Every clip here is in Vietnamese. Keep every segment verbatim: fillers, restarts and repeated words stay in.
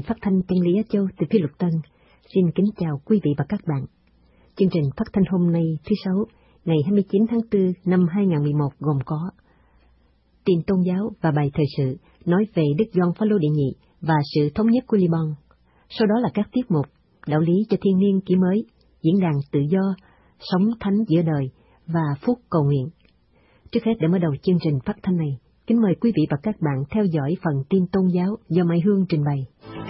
phát thanh Tân Lý Á Châu từ Phi Luật Tân xin kính chào quý vị và các bạn. Chương trình phát thanh hôm nay thứ Sáu, ngày hai mươi chín tháng tư năm hai nghìn không trăm mười một gồm có tin tôn giáo và bài thời sự nói về Đức Gioan Phaolô đệ nhị và sự thống nhất của Liban. Sau đó là các tiết mục đạo lý cho thiên niên kỷ mới, diễn đàn tự do, sống thánh giữa đời và phút cầu nguyện. Trước hết, để mở đầu chương trình phát thanh này, kính mời quý vị và các bạn theo dõi phần tin tôn giáo do Mai Hương trình bày.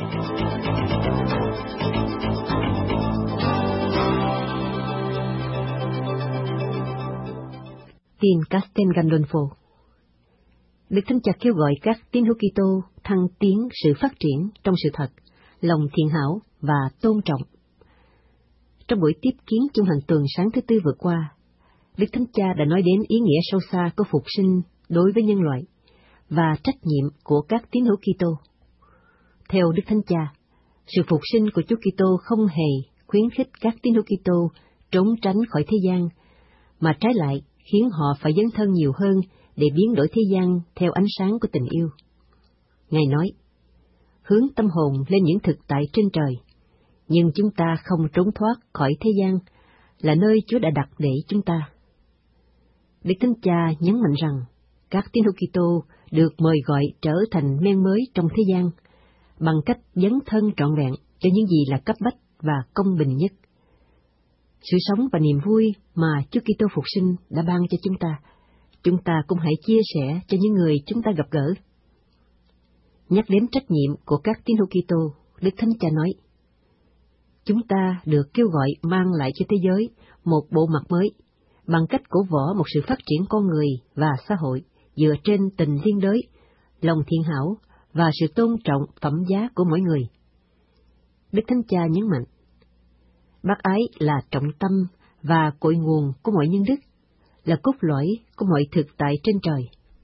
Tin Castel Gandolfo. Đức Thánh Cha kêu gọi các tín hữu Kitô thăng tiến sự phát triển trong sự thật, lòng thiện hảo và tôn trọng. Trong buổi tiếp kiến chung hành tuần sáng thứ Tư vừa qua, Đức Thánh Cha đã nói đến ý nghĩa sâu xa của phục sinh đối với nhân loại và trách nhiệm của các tín hữu Kitô. Theo Đức Thánh Cha, sự phục sinh của Chúa Kitô không hề khuyến khích các tín hữu Kitô trốn tránh khỏi thế gian, mà trái lại khiến họ phải dấn thân nhiều hơn để biến đổi thế gian theo ánh sáng của tình yêu. Ngài nói, hướng tâm hồn lên những thực tại trên trời, nhưng chúng ta không trốn thoát khỏi thế gian, là nơi Chúa đã đặt để chúng ta. Đức Thánh Cha nhấn mạnh rằng, các tín hữu Kitô được mời gọi trở thành men mới trong thế gian, bằng cách dấn thân trọn vẹn cho những gì là cấp bách và công bình nhất. Sự sống và niềm vui mà Chúa Kitô phục sinh đã ban cho chúng ta, chúng ta cũng hãy chia sẻ cho những người chúng ta gặp gỡ. Nhắc đến trách nhiệm của các tín hữu Kitô, Đức Thánh Cha nói, chúng ta được kêu gọi mang lại cho thế giới một bộ mặt mới, bằng cách cổ võ một sự phát triển con người và xã hội dựa trên tình liên đới, lòng thiện hảo và sự tôn trọng phẩm giá của mỗi người. Đức Thánh Cha nhấn mạnh, bác ái là trọng tâm và cội nguồn của mọi nhân đức, là cốt lõi của mọi thực tại trên trời.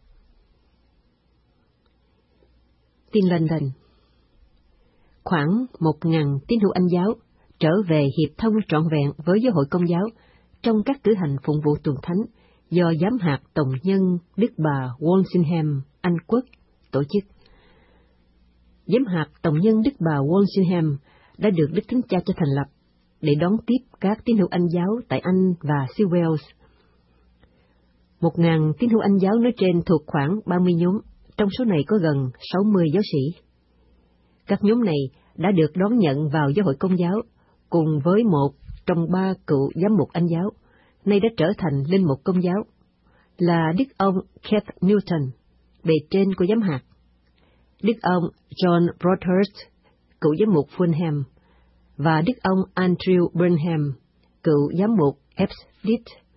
Tin London. Khoảng một ngàn tín hữu Anh giáo trở về hiệp thông trọn vẹn với giáo hội Công giáo trong các cử hành phụng vụ tuần thánh do giám hạt tổng nhân Đức bà Walsingham, Anh Quốc, tổ chức. Giám hạt tổng nhân Đức bà Walsingham đã được Đức Thánh Cha cho thành lập để đón tiếp các tín hữu Anh giáo tại Anh và xứ Wales. Một ngàn tín hữu Anh giáo nói trên thuộc khoảng ba mươi nhóm, trong số này có gần sáu mươi giáo sĩ. Các nhóm này đã được đón nhận vào giáo hội Công giáo, cùng với một trong ba cựu giám mục Anh giáo, nay đã trở thành linh mục Công giáo, là Đức ông Keith Newton, bề trên của giám hạt, Đức ông John Broadhurst, cựu giám mục Fulham, và Đức ông Andrew Burnham, cựu giám mục Epsfleet.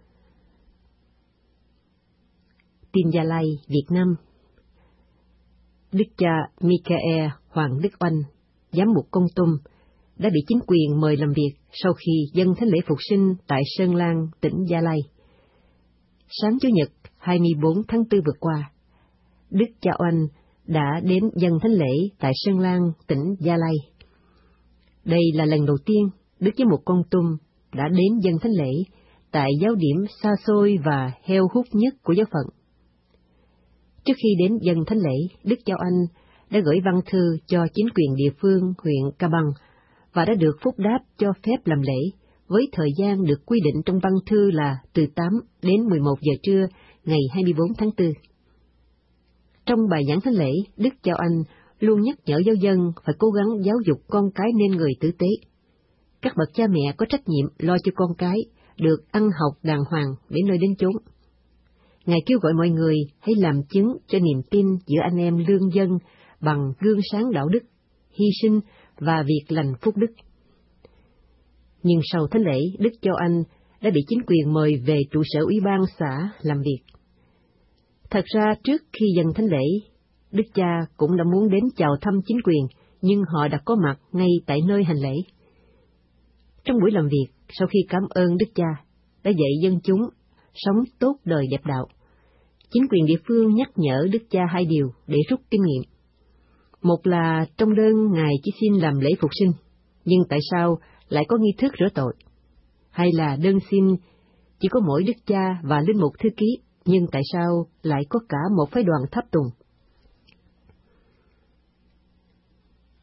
Tin Gia Lai, Việt Nam. Đức cha Michael Hoàng Đức Oanh, giám mục Kon Tum, đã bị chính quyền mời làm việc sau khi dâng thánh lễ phục sinh tại Sơn Lan, tỉnh Gia Lai. Sáng Chủ nhật hai mươi bốn tháng tư vừa qua, Đức cha Oanh đã đến dâng thánh lễ tại Sơn Lan, tỉnh Gia Lai. Đây là lần đầu tiên Đức giám mục Kon Tum đã đến dâng thánh lễ tại giáo điểm xa xôi và heo hút nhất của giáo phận. Trước khi đến dâng thánh lễ, Đức cha Oanh đã gửi văn thư cho chính quyền địa phương huyện Ca Bang và đã được phúc đáp cho phép làm lễ, với thời gian được quy định trong văn thư là từ tám đến mười một giờ trưa ngày hai mươi bốn tháng tư. Trong bài giảng thánh lễ, Đức cha Oanh luôn nhắc nhở giáo dân phải cố gắng giáo dục con cái nên người tử tế. Các bậc cha mẹ có trách nhiệm lo cho con cái được ăn học đàng hoàng đến nơi đến chốn. Ngài kêu gọi mọi người hãy làm chứng cho niềm tin giữa anh em lương dân bằng gương sáng đạo đức, hy sinh và việc lành phúc đức. Nhưng sau thánh lễ, Đức cha Oanh đã bị chính quyền mời về trụ sở ủy ban xã làm việc. Thật ra trước khi dâng thánh lễ, Đức cha cũng đã muốn đến chào thăm chính quyền, nhưng họ đã có mặt ngay tại nơi hành lễ. Trong buổi làm việc, sau khi cảm ơn Đức cha đã dạy dân chúng sống tốt đời đẹp đạo, chính quyền địa phương nhắc nhở Đức cha hai điều để rút kinh nghiệm. Một là trong đơn Ngài chỉ xin làm lễ phục sinh, nhưng tại sao lại có nghi thức rửa tội? Hay là đơn xin chỉ có mỗi Đức cha và linh mục thư ký, nhưng tại sao lại có cả một phái đoàn tháp tùng?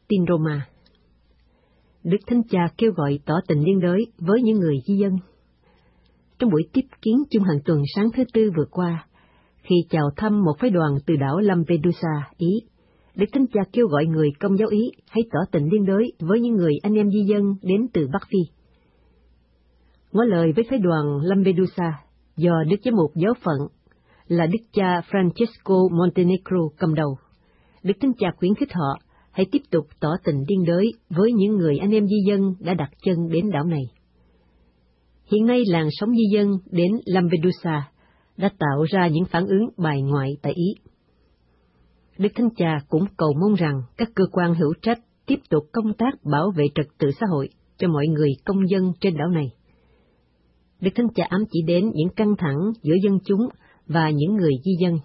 Tin Roma. Đức Thánh Cha kêu gọi tỏ tình liên đới với những người di dân. Trong buổi tiếp kiến chung hàng tuần sáng thứ Tư vừa qua, khi chào thăm một phái đoàn từ đảo Lampedusa, Ý, Đức Thánh Cha kêu gọi người Công giáo Ý hãy tỏ tình liên đới với những người anh em di dân đến từ Bắc Phi. Ngỏ lời với phái đoàn Lampedusa do Đức Giám mục giáo phận là Đức cha Francesco Montenegro cầm đầu, Đức Thánh Cha khuyến khích họ hãy tiếp tục tỏ tình liên đới với những người anh em di dân đã đặt chân đến đảo này. Hiện nay làn sóng di dân đến Lampedusa đã tạo ra những phản ứng bài ngoại tại Ý. Đức Thánh Cha cũng cầu mong rằng các cơ quan hữu trách tiếp tục công tác bảo vệ trật tự xã hội cho mọi người công dân trên đảo này. Đức Thánh Cha ám chỉ đến những căng thẳng giữa dân chúng và những người di dân.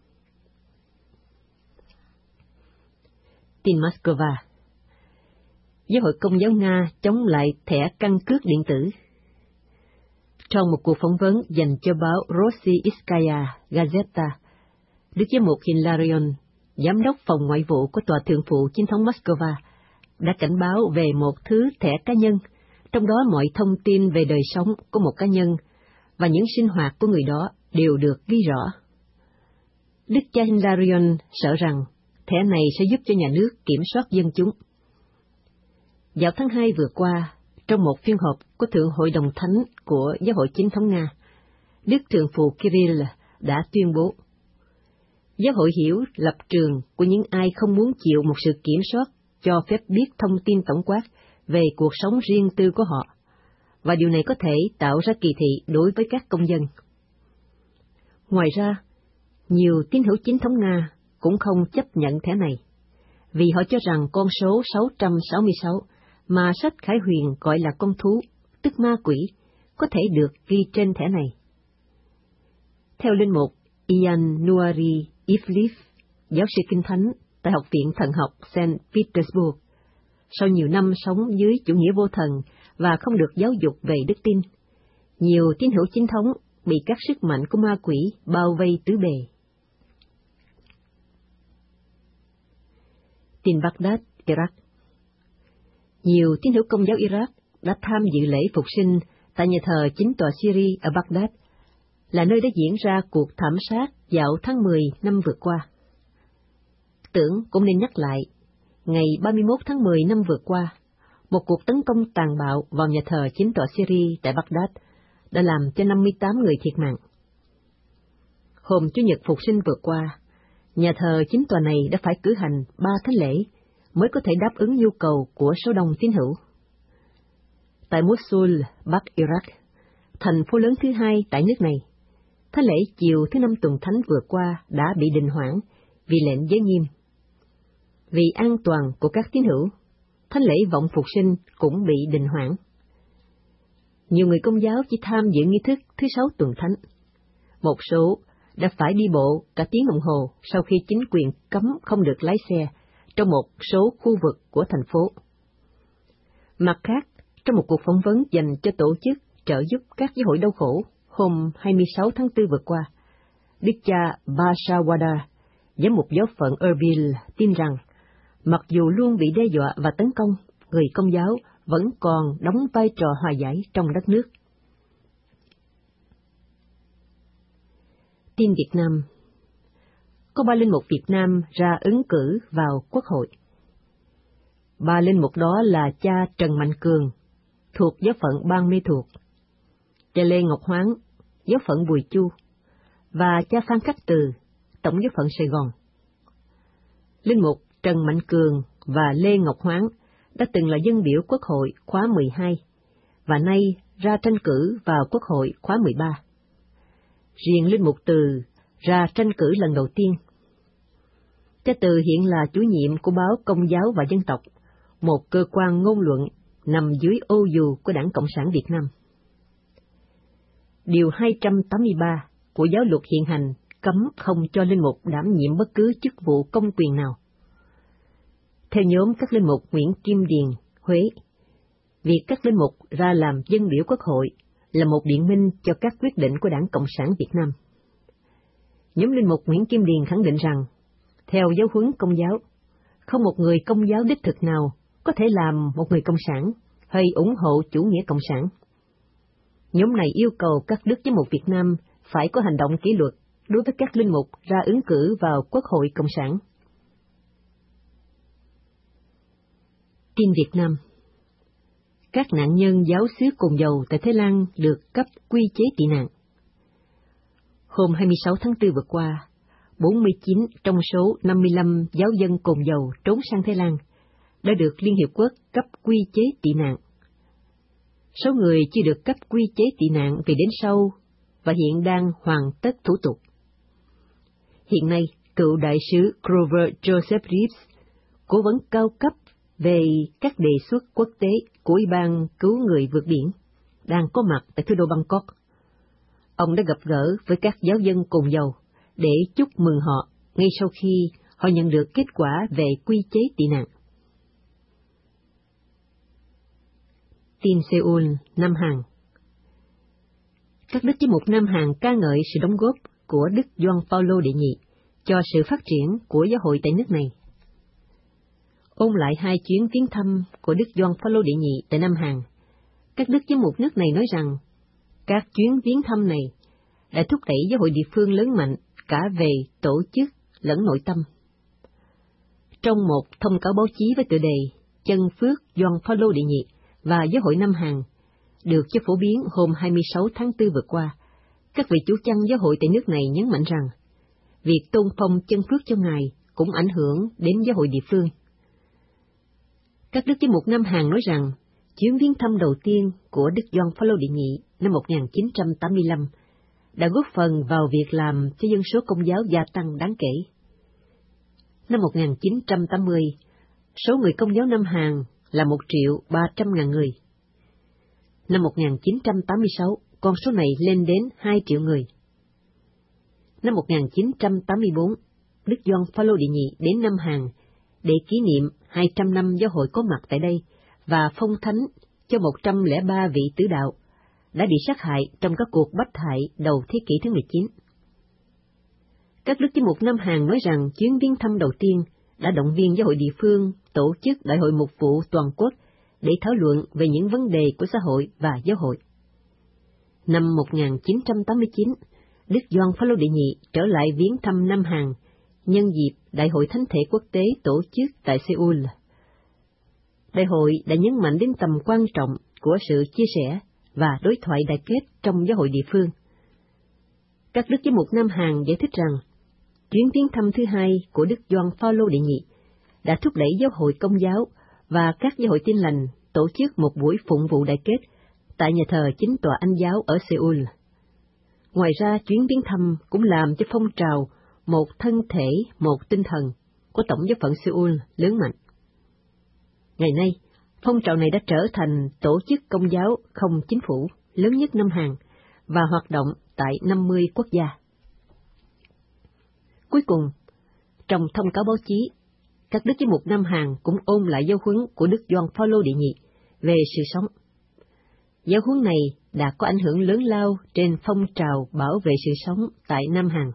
Tin Moscow. Giáo hội Công giáo Nga chống lại thẻ căn cước điện tử. Trong một cuộc phỏng vấn dành cho báo Rossiyskaya Gazeta, Đức Giám mục Hilarion, giám đốc phòng ngoại vụ của Tòa Thượng phụ Chính thống Moscow, đã cảnh báo về một thứ thẻ cá nhân, trong đó mọi thông tin về đời sống của một cá nhân và những sinh hoạt của người đó đều được ghi rõ. Đức cha Hilarion sợ rằng thẻ này sẽ giúp cho nhà nước kiểm soát dân chúng. Vào tháng hai vừa qua, trong một phiên họp của Thượng hội đồng Thánh của Giáo hội Chính thống Nga, Đức Thượng phụ Kirill đã tuyên bố, Giáo hội hiểu lập trường của những ai không muốn chịu một sự kiểm soát cho phép biết thông tin tổng quát về cuộc sống riêng tư của họ, và điều này có thể tạo ra kỳ thị đối với các công dân. Ngoài ra, nhiều tín hữu Chính thống Nga cũng không chấp nhận thẻ này, vì họ cho rằng con số sáu trăm sáu mươi sáu mà sách Khải Huyền gọi là con thú, tức ma quỷ, có thể được ghi trên thẻ này. Theo linh mục Ian Nuari Ivlev, giáo sư Kinh Thánh tại Học viện Thần học Saint Petersburg, sau nhiều năm sống dưới chủ nghĩa vô thần và không được giáo dục về đức tin, nhiều tín hữu chính thống bị các sức mạnh của ma quỷ bao vây tứ bề. Tin Baghdad, Iraq. Nhiều tín hữu Công giáo Iraq đã tham dự lễ phục sinh tại nhà thờ chính tòa Syria ở Baghdad, là nơi đã diễn ra cuộc thảm sát vào tháng mười năm vừa qua. Tưởng cũng nên nhắc lại, ngày ba mươi mốt tháng mười năm vừa qua, một cuộc tấn công tàn bạo vào nhà thờ chính tòa Syria tại Baghdad đã làm cho năm mươi tám người thiệt mạng. Hôm Chủ nhật phục sinh vừa qua, nhà thờ chính tòa này đã phải cử hành ba thánh lễ mới có thể đáp ứng nhu cầu của số đông tín hữu. Tại Mosul, Bắc Iraq, thành phố lớn thứ hai tại nước này, thánh lễ chiều thứ năm tuần thánh vừa qua đã bị đình hoãn vì lệnh giới nghiêm. Vì an toàn của các tín hữu, thánh lễ vọng phục sinh cũng bị đình hoãn. Nhiều người Công giáo chỉ tham dự nghi thức thứ sáu tuần thánh. Một số đã phải đi bộ cả tiếng đồng hồ sau khi chính quyền cấm không được lái xe trong một số khu vực của thành phố. Mặt khác, trong một cuộc phỏng vấn dành cho tổ chức trợ giúp các giáo hội đau khổ hôm hai mươi sáu tháng tư vừa qua, Đức cha Bashawada, giám mục giáo phận Erbil, tin rằng mặc dù luôn bị đe dọa và tấn công, người Công giáo vẫn còn đóng vai trò hòa giải trong đất nước. Tin Việt Nam. Có ba linh mục Việt Nam ra ứng cử vào Quốc hội. Ba linh mục đó là cha Trần Mạnh Cường, thuộc giáo phận Ban Mê Thuột, cha Lê Ngọc Hoáng, giáo phận Bùi Chu, và cha Phan Khắc Từ, tổng giáo phận Sài Gòn. Linh mục Trần Mạnh Cường và Lê Ngọc Hoáng đã từng là dân biểu Quốc hội khóa mười hai, và nay ra tranh cử vào Quốc hội khóa mười ba. Riêng linh mục Từ ra tranh cử lần đầu tiên. Cha Từ hiện là chủ nhiệm của báo Công giáo và Dân tộc, một cơ quan ngôn luận nằm dưới ô dù của Đảng Cộng sản Việt Nam. Điều hai trăm tám mươi ba của giáo luật hiện hành cấm không cho linh mục đảm nhiệm bất cứ chức vụ công quyền nào. Theo nhóm các linh mục Nguyễn Kim Điền, Huế, việc các linh mục ra làm dân biểu Quốc hội là một biện minh cho các quyết định của Đảng Cộng sản Việt Nam. Nhóm linh mục Nguyễn Kim Điền khẳng định rằng, theo giáo huấn Công giáo, không một người Công giáo đích thực nào có thể làm một người cộng sản hay ủng hộ chủ nghĩa cộng sản. Nhóm này yêu cầu các đức giám mục Việt Nam phải có hành động kỷ luật đối với các linh mục ra ứng cử vào Quốc hội Cộng sản. Tin Việt Nam. Các nạn nhân giáo xứ cồn dầu tại Thái Lan được cấp quy chế tị nạn. Hôm hai mươi sáu tháng tư vừa qua, bốn mươi chín trong số năm mươi lăm giáo dân cồn dầu trốn sang Thái Lan đã được Liên Hiệp Quốc cấp quy chế tị nạn. Số người chưa được cấp quy chế tị nạn về đến sau và hiện đang hoàn tất thủ tục. Hiện nay, cựu đại sứ Grover Joseph Reeves, cố vấn cao cấp về các đề xuất quốc tế của Ủy ban cứu người vượt biển, đang có mặt tại thủ đô Bangkok. Ông đã gặp gỡ với các giáo dân cồn dầu để chúc mừng họ ngay sau khi họ nhận được kết quả về quy chế tị nạn. Tin Seoul, Nam Hàn. Các đức giám mục Nam Hàn ca ngợi sự đóng góp của Đức Gioan Phaolô đệ nhị cho sự phát triển của giáo hội tại nước này. Ôn lại hai chuyến viếng thăm của Đức Gioan Phaolô đệ nhị tại Nam Hàn, các đức giám mục nước này nói rằng các chuyến viếng thăm này đã thúc đẩy giáo hội địa phương lớn mạnh cả về tổ chức lẫn nội tâm. Trong một thông cáo báo chí với tựa đề Chân phước Gioan Phaolô đệ nhị và giáo hội Nam Hàn, được cho phổ biến hôm hai mươi sáu tháng tư vừa qua, các vị chủ chăn giáo hội tại nước này nhấn mạnh rằng việc tôn phong chân phước cho Ngài cũng ảnh hưởng đến giáo hội địa phương. Các đức giám mục Nam Hàn nói rằng chuyến viếng thăm đầu tiên của Đức Gioan Phaolô đệ nhị năm một nghìn chín trăm tám mươi lăm đã góp phần vào việc làm cho dân số Công giáo gia tăng đáng kể. Năm một nghìn chín trăm tám mươi, số người Công giáo Nam Hàn là một triệu ba trăm ngàn người. Năm một nghìn chín trăm tám mươi sáu, con số này lên đến hai triệu người. Năm một nghìn chín trăm tám mươi bốn, Đức Gioan Phaolô đệ nhị đến Nam Hàn để kỷ niệm hai trăm năm giáo hội có mặt tại đây và phong thánh cho một trăm lẻ ba vị tử đạo đã bị sát hại trong các cuộc bách hại đầu thế kỷ thứ mười chín. Các đức giám mục Nam Hàn nói rằng chuyến viếng thăm đầu tiên đã động viên giáo hội địa phương tổ chức đại hội mục vụ toàn quốc để thảo luận về những vấn đề của xã hội và giáo hội. Năm một nghìn chín trăm tám mươi chín, Đức Gioan Phaolô đệ nhị trở lại viếng thăm Nam Hàn nhân dịp Đại hội Thánh thể quốc tế tổ chức tại Seoul. Đại hội đã nhấn mạnh đến tầm quan trọng của sự chia sẻ và đối thoại đại kết trong giáo hội địa phương. Các đức giám mục Nam Hàn giải thích rằng chuyến viếng thăm thứ hai của Đức Gioan Phaolô đệ nhị đã thúc đẩy giáo hội Công giáo và các giáo hội Tin lành tổ chức một buổi phụng vụ đại kết tại nhà thờ Chính tòa Anh giáo ở Seoul. Ngoài ra, chuyến viếng thăm cũng làm cho phong trào một thân thể, một tinh thần của Tổng giáo phận Seoul lớn mạnh. Ngày nay, phong trào này đã trở thành tổ chức Công giáo không chính phủ lớn nhất Nam Hàn và hoạt động tại năm mươi quốc gia. Cuối cùng, trong thông cáo báo chí, các đức giám mục Nam Hàn cũng ôn lại giáo huấn của Đức Gioan Phaolô đệ nhị về sự sống. Giáo huấn này đã có ảnh hưởng lớn lao trên phong trào bảo vệ sự sống tại Nam Hàn.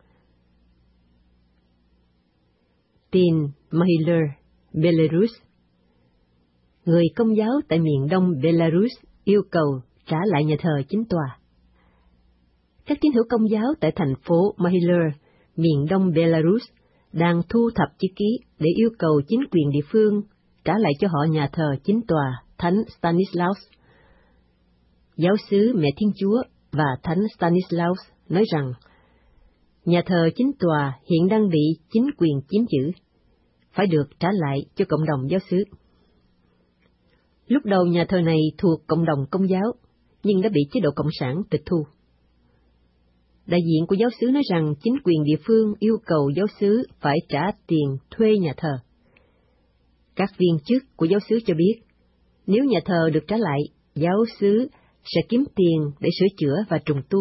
Tin Mahiler, Belarus. Người Công giáo tại miền đông Belarus yêu cầu trả lại nhà thờ chính tòa. Các tín hữu Công giáo tại thành phố Mahiler, miền đông Belarus, đang thu thập chữ ký để yêu cầu chính quyền địa phương trả lại cho họ nhà thờ chính tòa Thánh Stanislaus. Giáo xứ Mẹ Thiên Chúa và Thánh Stanislaus nói rằng nhà thờ chính tòa hiện đang bị chính quyền chiếm giữ, phải được trả lại cho cộng đồng giáo xứ. Lúc đầu nhà thờ này thuộc cộng đồng Công giáo, nhưng đã bị chế độ Cộng sản tịch thu. Đại diện của giáo xứ nói rằng chính quyền địa phương yêu cầu giáo xứ phải trả tiền thuê nhà thờ. Các viên chức của giáo xứ cho biết, nếu nhà thờ được trả lại, giáo xứ sẽ kiếm tiền để sửa chữa và trùng tu.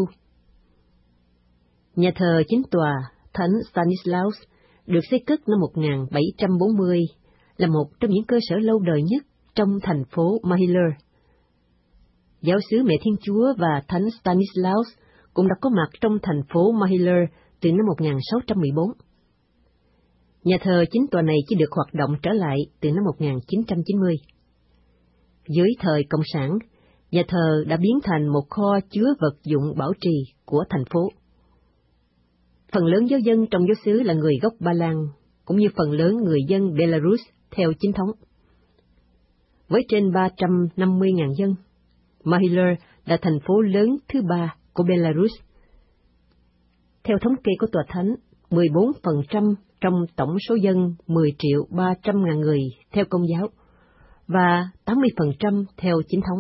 Nhà thờ chính tòa Thánh Stanislaus được xây cất năm một nghìn bảy trăm bốn mươi, là một trong những cơ sở lâu đời nhất trong thành phố Mahiler. Giáo xứ Mẹ Thiên Chúa và Thánh Stanislaus cũng đã có mặt trong thành phố Mahiler từ năm một nghìn sáu trăm mười bốn. Nhà thờ chính tòa này chỉ được hoạt động trở lại từ năm một nghìn chín trăm chín mươi. Dưới thời Cộng sản, nhà thờ đã biến thành một kho chứa vật dụng bảo trì của thành phố. Phần lớn giáo dân trong giáo xứ là người gốc Ba Lan, cũng như phần lớn người dân Belarus theo chính thống. Với trên ba trăm năm mươi nghìn dân, Mahler là thành phố lớn thứ ba của Belarus. Theo thống kê của tòa thánh, mười bốn phần trăm trong tổng số dân mười triệu ba trăm ngàn người theo Công giáo và tám mươi phần trăm theo chính thống.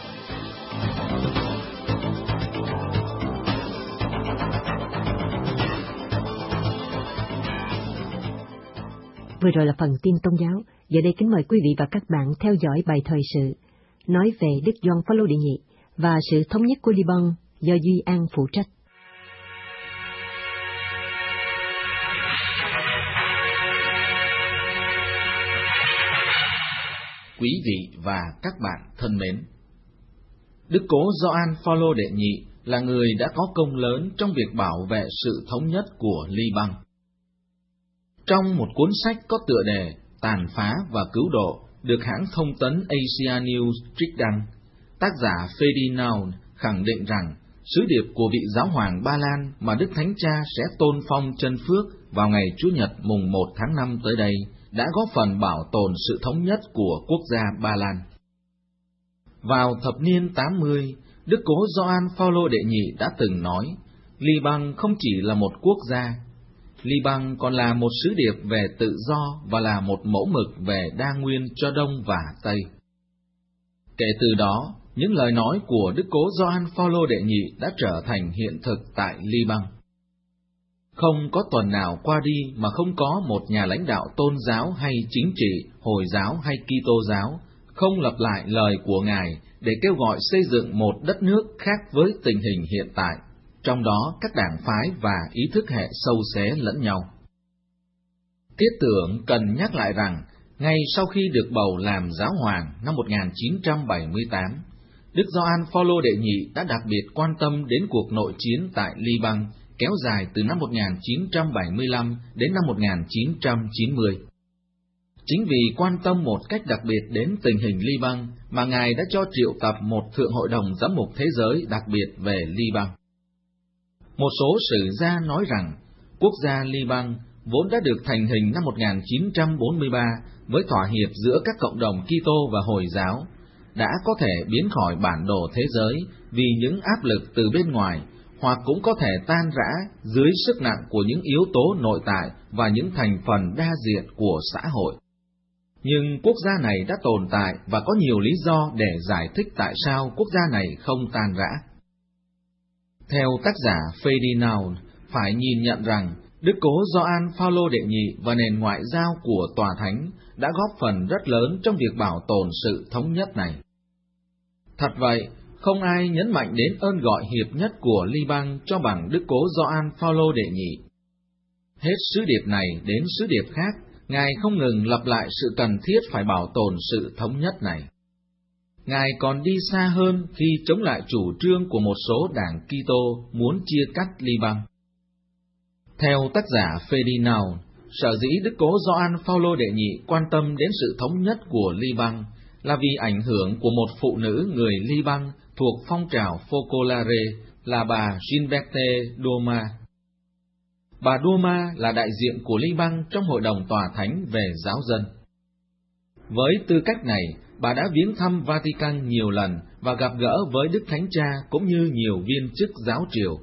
Vừa rồi là phần tin tôn giáo. Giờ đây kính mời quý vị và các bạn theo dõi bài thời sự nói về Đức Gioan Phaolô đệ nhị và sự thống nhất của Liban do Duy An phụ trách. Quý vị và các bạn thân mến, Đức Cố Gioan Phaolô đệ nhị là người đã có công lớn trong việc bảo vệ sự thống nhất của Liban. Trong một cuốn sách có tựa đề Tàn phá và cứu độ được hãng thông tấn Asia News trích đăng, tác giả Ferdinand khẳng định rằng sứ điệp của vị giáo hoàng Ba Lan mà Đức Thánh Cha sẽ tôn phong chân phước vào ngày Chủ nhật mùng một tháng năm tới đây đã góp phần bảo tồn sự thống nhất của quốc gia Ba Lan. Vào thập niên tám mươi, Đức Cố Gioan Phaolô đệ nhị đã từng nói, Liban không chỉ là một quốc gia, Liban còn là một sứ điệp về tự do và là một mẫu mực về đa nguyên cho Đông và Tây. Kể từ đó, những lời nói của Đức Cố Gioan Phaolô đệ nhị đã trở thành hiện thực tại Liban. Không có tuần nào qua đi mà không có một nhà lãnh đạo tôn giáo hay chính trị, Hồi giáo hay Kitô giáo, không lặp lại lời của Ngài để kêu gọi xây dựng một đất nước khác với tình hình hiện tại, trong đó các đảng phái và ý thức hệ sâu xé lẫn nhau. Tiết Tưởng cần nhắc lại rằng, ngay sau khi được bầu làm giáo hoàng năm một nghìn chín trăm bảy mươi tám, Đức Gioan Phaolô đệ nhị đã đặc biệt quan tâm đến cuộc nội chiến tại Liban, kéo dài từ năm một nghìn chín trăm bảy mươi lăm đến năm một nghìn chín trăm chín mươi. Chính vì quan tâm một cách đặc biệt đến tình hình Liban mà Ngài đã cho triệu tập một Thượng Hội đồng Giám mục Thế giới đặc biệt về Liban. Một số sử gia nói rằng, quốc gia Liban vốn đã được thành hình năm một nghìn chín trăm bốn mươi ba với thỏa hiệp giữa các cộng đồng Kitô và Hồi giáo, đã có thể biến khỏi bản đồ thế giới vì những áp lực từ bên ngoài, hoặc cũng có thể tan rã dưới sức nặng của những yếu tố nội tại và những thành phần đa diện của xã hội. Nhưng quốc gia này đã tồn tại và có nhiều lý do để giải thích tại sao quốc gia này không tan rã. Theo tác giả Ferdinand, phải nhìn nhận rằng Đức Cố Gioan Phaolô đệ nhị và nền ngoại giao của Tòa Thánh đã góp phần rất lớn trong việc bảo tồn sự thống nhất này. Thật vậy, không ai nhấn mạnh đến ơn gọi hiệp nhất của Liban cho bằng Đức Cố Gioan Phaolô đệ nhị. Hết sứ điệp này đến sứ điệp khác, Ngài không ngừng lặp lại sự cần thiết phải bảo tồn sự thống nhất này. Ngài còn đi xa hơn khi chống lại chủ trương của một số đảng Kitô muốn chia cắt Liban. Theo tác giả Ferdinand, sở dĩ Đức Cố Gioan Phaolô đệ nhị quan tâm đến sự thống nhất của Liban là vì ảnh hưởng của một phụ nữ người Liban thuộc phong trào Focolare là bà Ginberte Doma. Bà Doma là đại diện của Liban trong Hội đồng Tòa Thánh về giáo dân. Với tư cách này, bà đã viếng thăm Vatican nhiều lần và gặp gỡ với Đức Thánh Cha cũng như nhiều viên chức giáo triều.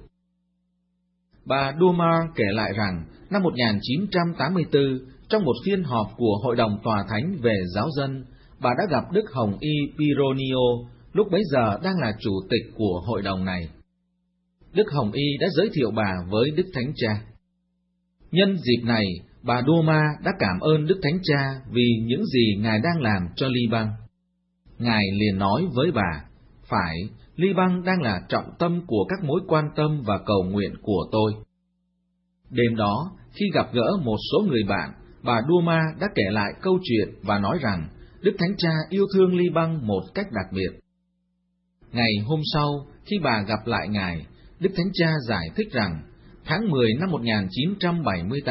Bà Doma kể lại rằng, năm một nghìn chín trăm tám mươi tư, trong một phiên họp của Hội đồng Tòa Thánh về giáo dân, bà đã gặp Đức Hồng Y Pironio, lúc bấy giờ đang là chủ tịch của hội đồng này. Đức Hồng Y đã giới thiệu bà với Đức Thánh Cha. Nhân dịp này, bà Doma đã cảm ơn Đức Thánh Cha vì những gì Ngài đang làm cho Liban. Ngài liền nói với bà, phải, Liban đang là trọng tâm của các mối quan tâm và cầu nguyện của tôi. Đêm đó, khi gặp gỡ một số người bạn, bà Doma đã kể lại câu chuyện và nói rằng Đức Thánh Cha yêu thương Liban một cách đặc biệt. Ngày hôm sau, khi bà gặp lại Ngài, Đức Thánh Cha giải thích rằng, tháng mười năm một nghìn chín trăm bảy mươi tám,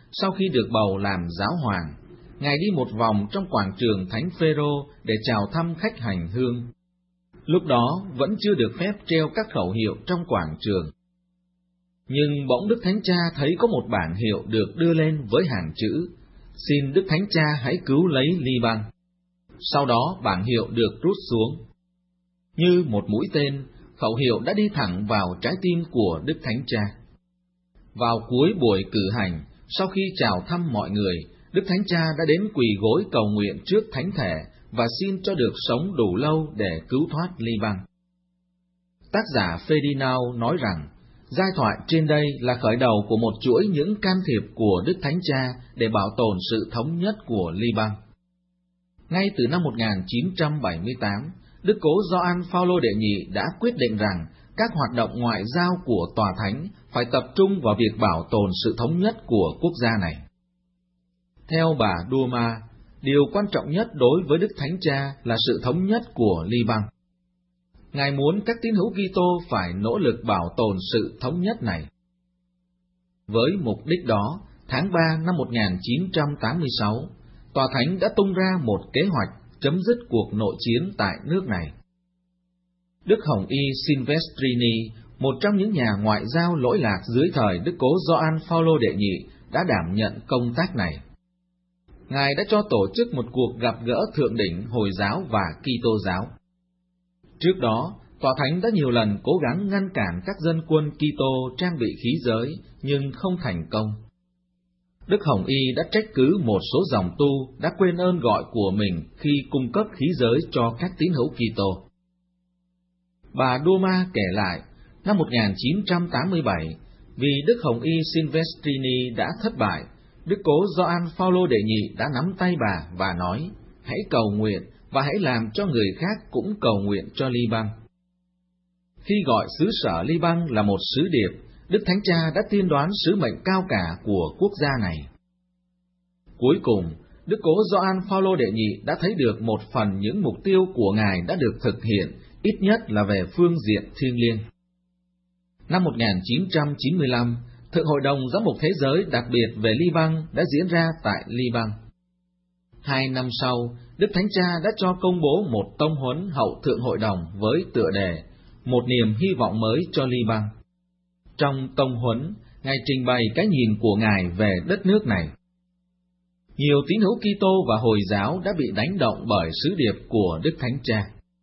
sau khi được bầu làm giáo hoàng, Ngài đi một vòng trong quảng trường Thánh Phêrô để chào thăm khách hành hương. Lúc đó vẫn chưa được phép treo các khẩu hiệu trong quảng trường. Nhưng bỗng Đức Thánh Cha thấy có một bảng hiệu được đưa lên với hàng chữ: "Xin Đức Thánh Cha hãy cứu lấy Li-băng." Sau đó bảng hiệu được rút xuống. Như một mũi tên, khẩu hiệu đã đi thẳng vào trái tim của Đức Thánh Cha. Vào cuối buổi cử hành, sau khi chào thăm mọi người, Đức Thánh Cha đã đến quỳ gối cầu nguyện trước Thánh Thể và xin cho được sống đủ lâu để cứu thoát Li-băng. Tác giả Ferdinand nói rằng, giai thoại trên đây là khởi đầu của một chuỗi những can thiệp của Đức Thánh Cha để bảo tồn sự thống nhất của Li-băng. Ngay từ năm một nghìn chín trăm bảy mươi tám, Đức Cố Gioan Phaolô đệ nhị đã quyết định rằng các hoạt động ngoại giao của Tòa Thánh phải tập trung vào việc bảo tồn sự thống nhất của quốc gia này. Theo bà Dumas, điều quan trọng nhất đối với Đức Thánh Cha là sự thống nhất của Li-băng. Ngài muốn các tín hữu Kitô phải nỗ lực bảo tồn sự thống nhất này. Với mục đích đó, tháng ba năm một nghìn chín trăm tám mươi sáu, Tòa Thánh đã tung ra một kế hoạch chấm dứt cuộc nội chiến tại nước này. Đức Hồng Y Silvestrini, một trong những nhà ngoại giao lỗi lạc dưới thời Đức Cố Gioan Phaolô đệ nhị, đã đảm nhận công tác này. Ngài đã cho tổ chức một cuộc gặp gỡ thượng đỉnh Hồi giáo và Kitô giáo. Trước đó, Tòa Thánh đã nhiều lần cố gắng ngăn cản các dân quân Kitô trang bị khí giới, nhưng không thành công. Đức Hồng Y đã trách cứ một số dòng tu đã quên ơn gọi của mình khi cung cấp khí giới cho các tín hữu Kitô. Bà Dumas kể lại, năm một nghìn chín trăm tám mươi bảy, vì Đức Hồng Y Silvestrini đã thất bại, Đức Cố Gioan Phaolô đệ nhị đã nắm tay bà và nói: "Hãy cầu nguyện và hãy làm cho người khác cũng cầu nguyện cho Li-băng." Khi gọi xứ sở Li-băng là một sứ điệp, Đức Thánh Cha đã tiên đoán sứ mệnh cao cả của quốc gia này. Cuối cùng, Đức Cố Gioan Phaolô đệ nhị đã thấy được một phần những mục tiêu của Ngài đã được thực hiện, ít nhất là về phương diện thiêng liêng. Năm một nghìn chín trăm chín mươi lăm, Thượng Hội đồng Giám mục Thế giới đặc biệt về Li-băng đã diễn ra tại Li-băng. Hai năm sau, Đức Thánh Cha đã cho công bố một tông huấn hậu Thượng Hội đồng với tựa đề "Một niềm hy vọng mới cho Li-băng". Trong tông huấn, Ngài trình bày cái nhìn của Ngài về đất nước này. Nhiều tín hữu Kitô và Hồi giáo đã bị đánh động bởi sứ điệp của Đức Thánh Cha.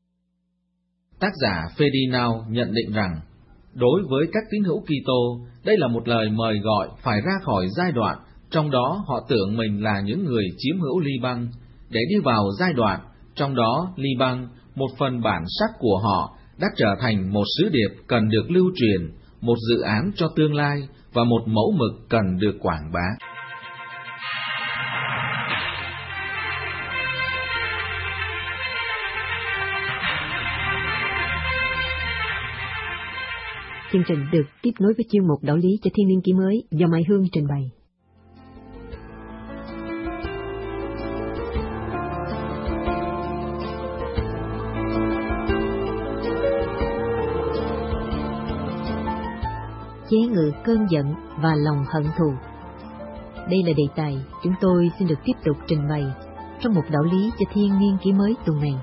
Tác giả Ferdinand nhận định rằng, đối với các tín hữu Kitô, đây là một lời mời gọi phải ra khỏi giai đoạn trong đó họ tưởng mình là những người chiếm hữu Li-băng, để đi vào giai đoạn trong đó Li-băng, một phần bản sắc của họ, đã trở thành một sứ điệp cần được lưu truyền, một dự án cho tương lai và một mẫu mực cần được quảng bá. Chương trình được tiếp nối với chuyên mục Đạo lý cho Thiên niên kỷ mới do Mai Hương trình bày. Chế ngự cơn giận và lòng hận thù. Đây là đề tài chúng tôi xin được tiếp tục trình bày trong một Đạo lý cho Thiên niên kỷ mới tuần này.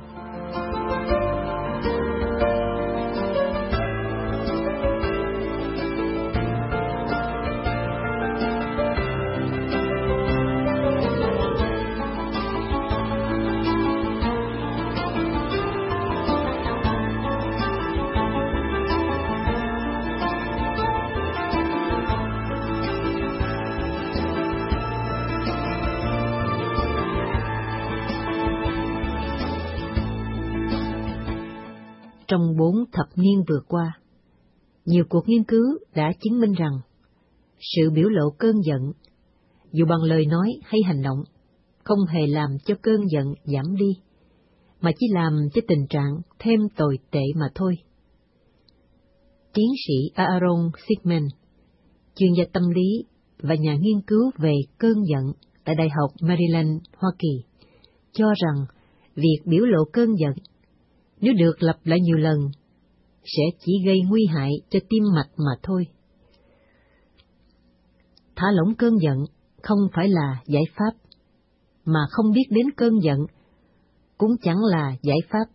Trong bốn thập niên vừa qua, nhiều cuộc nghiên cứu đã chứng minh rằng sự biểu lộ cơn giận, dù bằng lời nói hay hành động, không hề làm cho cơn giận giảm đi, mà chỉ làm cho tình trạng thêm tồi tệ mà thôi. Tiến sĩ Aaron Sigman, chuyên gia tâm lý và nhà nghiên cứu về cơn giận tại Đại học Maryland, Hoa Kỳ, cho rằng việc biểu lộ cơn giận, nếu được lặp lại nhiều lần, sẽ chỉ gây nguy hại cho tim mạch mà thôi. Thả lỏng cơn giận không phải là giải pháp, mà không biết đến cơn giận cũng chẳng là giải pháp.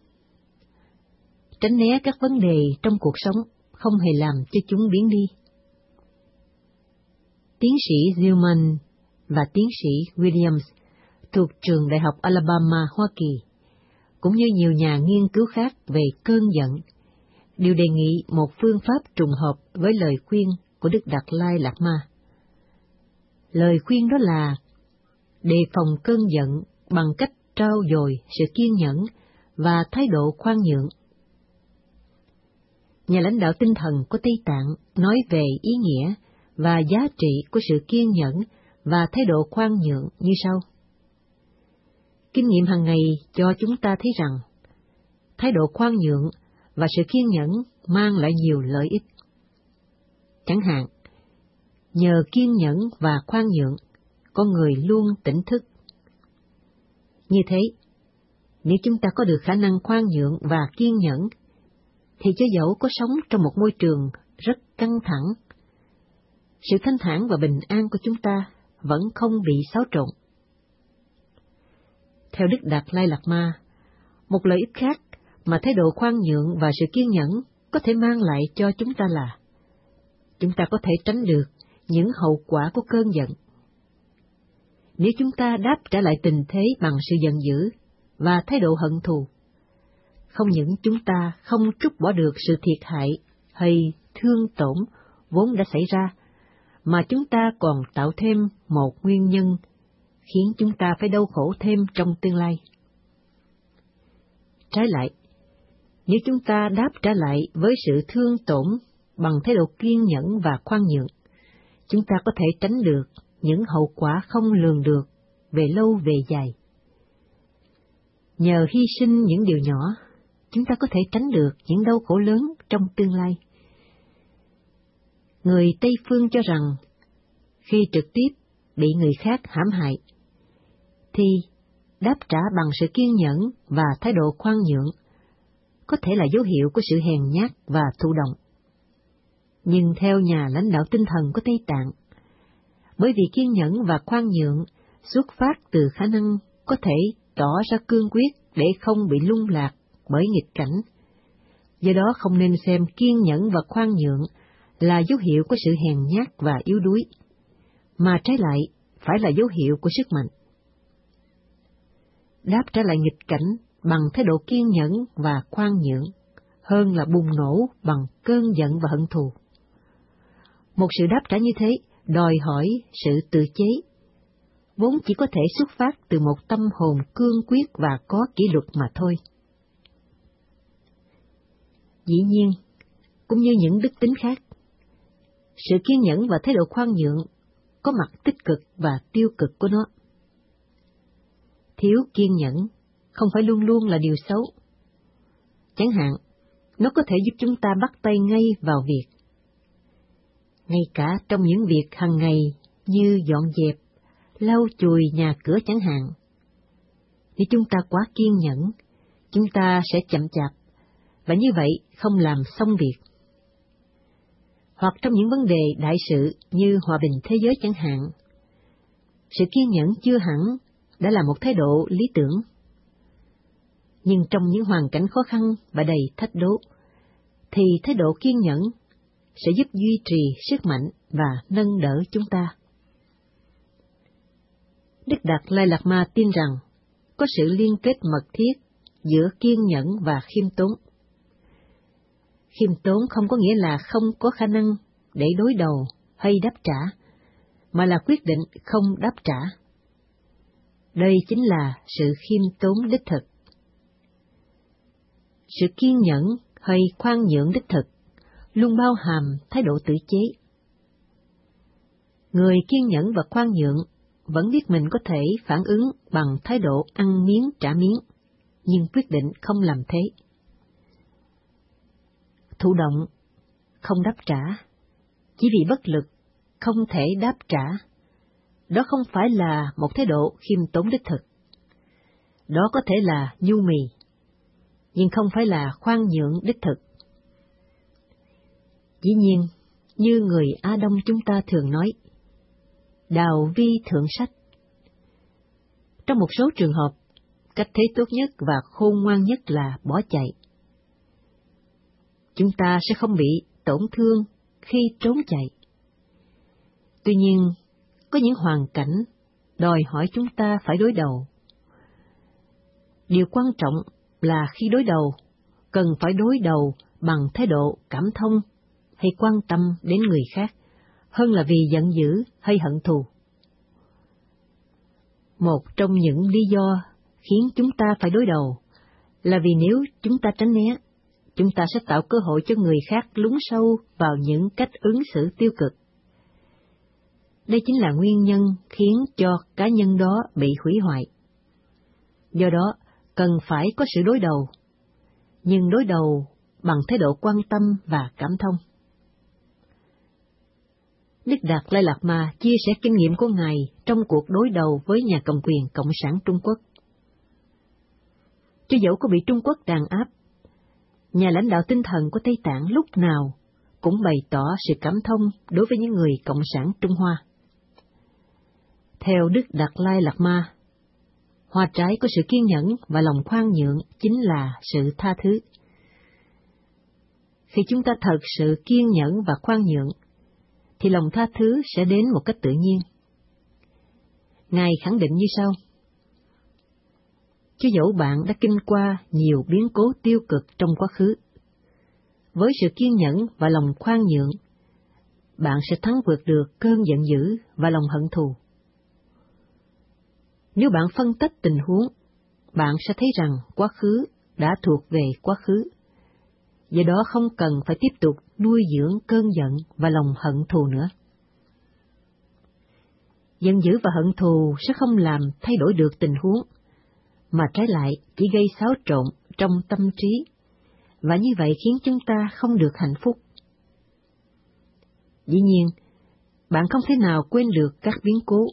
Tránh né các vấn đề trong cuộc sống không hề làm cho chúng biến đi. Tiến sĩ Zillman và tiến sĩ Williams thuộc trường Đại học Alabama, Hoa Kỳ, cũng như nhiều nhà nghiên cứu khác về cơn giận, đều đề nghị một phương pháp trùng hợp với lời khuyên của Đức Đạt Lai Lạt Ma. Lời khuyên đó là đề phòng cơn giận bằng cách trau dồi sự kiên nhẫn và thái độ khoan nhượng. Nhà lãnh đạo tinh thần của Tây Tạng nói về ý nghĩa và giá trị của sự kiên nhẫn và thái độ khoan nhượng như sau. Kinh nghiệm hàng ngày cho chúng ta thấy rằng thái độ khoan nhượng và sự kiên nhẫn mang lại nhiều lợi ích. Chẳng hạn, nhờ kiên nhẫn và khoan nhượng, con người luôn tỉnh thức. Như thế, nếu chúng ta có được khả năng khoan nhượng và kiên nhẫn, thì cho dẫu có sống trong một môi trường rất căng thẳng, sự thanh thản và bình an của chúng ta vẫn không bị xáo trộn. Theo Đức Đạt Lai Lạt Ma, một lợi ích khác mà thái độ khoan nhượng và sự kiên nhẫn có thể mang lại cho chúng ta là chúng ta có thể tránh được những hậu quả của cơn giận. Nếu chúng ta đáp trả lại tình thế bằng sự giận dữ và thái độ hận thù, không những chúng ta không trút bỏ được sự thiệt hại hay thương tổn vốn đã xảy ra, mà chúng ta còn tạo thêm một nguyên nhân khiến chúng ta phải đau khổ thêm trong tương lai. Trái lại, nếu chúng ta đáp trả lại với sự thương tổn bằng thái độ kiên nhẫn và khoan nhượng, chúng ta có thể tránh được những hậu quả không lường được về lâu về dài. Nhờ hy sinh những điều nhỏ, chúng ta có thể tránh được những đau khổ lớn trong tương lai. Người Tây Phương cho rằng, khi trực tiếp bị người khác hãm hại, thì đáp trả bằng sự kiên nhẫn và thái độ khoan nhượng có thể là dấu hiệu của sự hèn nhát và thụ động. Nhưng theo nhà lãnh đạo tinh thần của Tây Tạng, bởi vì kiên nhẫn và khoan nhượng xuất phát từ khả năng có thể tỏ ra cương quyết để không bị lung lạc bởi nghịch cảnh, do đó không nên xem kiên nhẫn và khoan nhượng là dấu hiệu của sự hèn nhát và yếu đuối, mà trái lại phải là dấu hiệu của sức mạnh. Đáp trả lại nghịch cảnh bằng thái độ kiên nhẫn và khoan nhượng hơn là bùng nổ bằng cơn giận và hận thù. Một sự đáp trả như thế đòi hỏi sự tự chế, vốn chỉ có thể xuất phát từ một tâm hồn cương quyết và có kỷ luật mà thôi. Dĩ nhiên, cũng như những đức tính khác, sự kiên nhẫn và thái độ khoan nhượng có mặt tích cực và tiêu cực của nó. Thiếu kiên nhẫn không phải luôn luôn là điều xấu. Chẳng hạn, nó có thể giúp chúng ta bắt tay ngay vào việc. Ngay cả trong những việc hàng ngày như dọn dẹp, lau chùi nhà cửa chẳng hạn. Nếu chúng ta quá kiên nhẫn, chúng ta sẽ chậm chạp, và như vậy không làm xong việc. Hoặc trong những vấn đề đại sự như hòa bình thế giới chẳng hạn, sự kiên nhẫn chưa hẳn đã là một thái độ lý tưởng. Nhưng trong những hoàn cảnh khó khăn và đầy thách đố, thì thái độ kiên nhẫn sẽ giúp duy trì sức mạnh và nâng đỡ chúng ta. Đức Đạt Lai Lạt Ma tin rằng có sự liên kết mật thiết giữa kiên nhẫn và khiêm tốn. Khiêm tốn không có nghĩa là không có khả năng để đối đầu hay đáp trả, mà là quyết định không đáp trả. Đây chính là sự khiêm tốn đích thực. Sự kiên nhẫn hay khoan nhượng đích thực luôn bao hàm thái độ tự chế. Người kiên nhẫn và khoan nhượng vẫn biết mình có thể phản ứng bằng thái độ ăn miếng trả miếng, nhưng quyết định không làm thế. Thụ động, không đáp trả, chỉ vì bất lực, không thể đáp trả. Đó không phải là một thái độ khiêm tốn đích thực. Đó có thể là nhu mì, nhưng không phải là khoan nhượng đích thực. Dĩ nhiên, như người Á Đông chúng ta thường nói, đào vi thượng sách. Trong một số trường hợp, cách thế tốt nhất và khôn ngoan nhất là bỏ chạy. Chúng ta sẽ không bị tổn thương khi trốn chạy. Tuy nhiên, có những hoàn cảnh đòi hỏi chúng ta phải đối đầu. Điều quan trọng là khi đối đầu, cần phải đối đầu bằng thái độ cảm thông hay quan tâm đến người khác, hơn là vì giận dữ hay hận thù. Một trong những lý do khiến chúng ta phải đối đầu là vì nếu chúng ta tránh né, chúng ta sẽ tạo cơ hội cho người khác lún sâu vào những cách ứng xử tiêu cực. Đây chính là nguyên nhân khiến cho cá nhân đó bị hủy hoại. Do đó, cần phải có sự đối đầu, nhưng đối đầu bằng thái độ quan tâm và cảm thông. Đức Đạt Lai Lạt Ma chia sẻ kinh nghiệm của Ngài trong cuộc đối đầu với nhà cầm quyền Cộng sản Trung Quốc. Cho dẫu có bị Trung Quốc đàn áp, nhà lãnh đạo tinh thần của Tây Tạng lúc nào cũng bày tỏ sự cảm thông đối với những người Cộng sản Trung Hoa. Theo Đức Đạt Lai Lạt Ma, hoa trái của sự kiên nhẫn và lòng khoan nhượng chính là sự tha thứ. Khi chúng ta thật sự kiên nhẫn và khoan nhượng, thì lòng tha thứ sẽ đến một cách tự nhiên. Ngài khẳng định như sau: Cho dẫu bạn đã kinh qua nhiều biến cố tiêu cực trong quá khứ, với sự kiên nhẫn và lòng khoan nhượng, bạn sẽ thắng vượt được cơn giận dữ và lòng hận thù. Nếu bạn phân tích tình huống, bạn sẽ thấy rằng quá khứ đã thuộc về quá khứ, do đó không cần phải tiếp tục nuôi dưỡng cơn giận và lòng hận thù nữa. Giận dữ và hận thù sẽ không làm thay đổi được tình huống, mà trái lại chỉ gây xáo trộn trong tâm trí, và như vậy khiến chúng ta không được hạnh phúc. Dĩ nhiên, bạn không thể nào quên được các biến cố.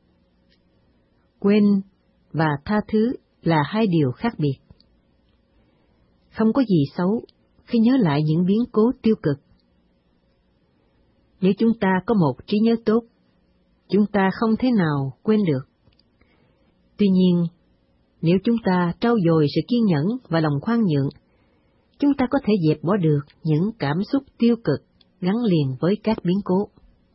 Quên và tha thứ là hai điều khác biệt. Không có gì xấu khi nhớ lại những biến cố tiêu cực. Nếu chúng ta có một trí nhớ tốt, chúng ta không thể nào quên được. Tuy nhiên, nếu chúng ta trau dồi sự kiên nhẫn và lòng khoan nhượng, chúng ta có thể dẹp bỏ được những cảm xúc tiêu cực gắn liền với các biến cố.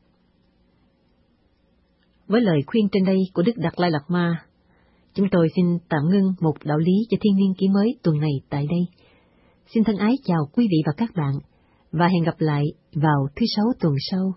Với lời khuyên trên đây của Đức Đạt Lai Lạt Ma, chúng tôi xin tạm ngưng một đạo lý cho Thiên Niên Kỷ Mới tuần này tại đây. Xin thân ái chào quý vị và các bạn, và hẹn gặp lại vào thứ Sáu tuần sau.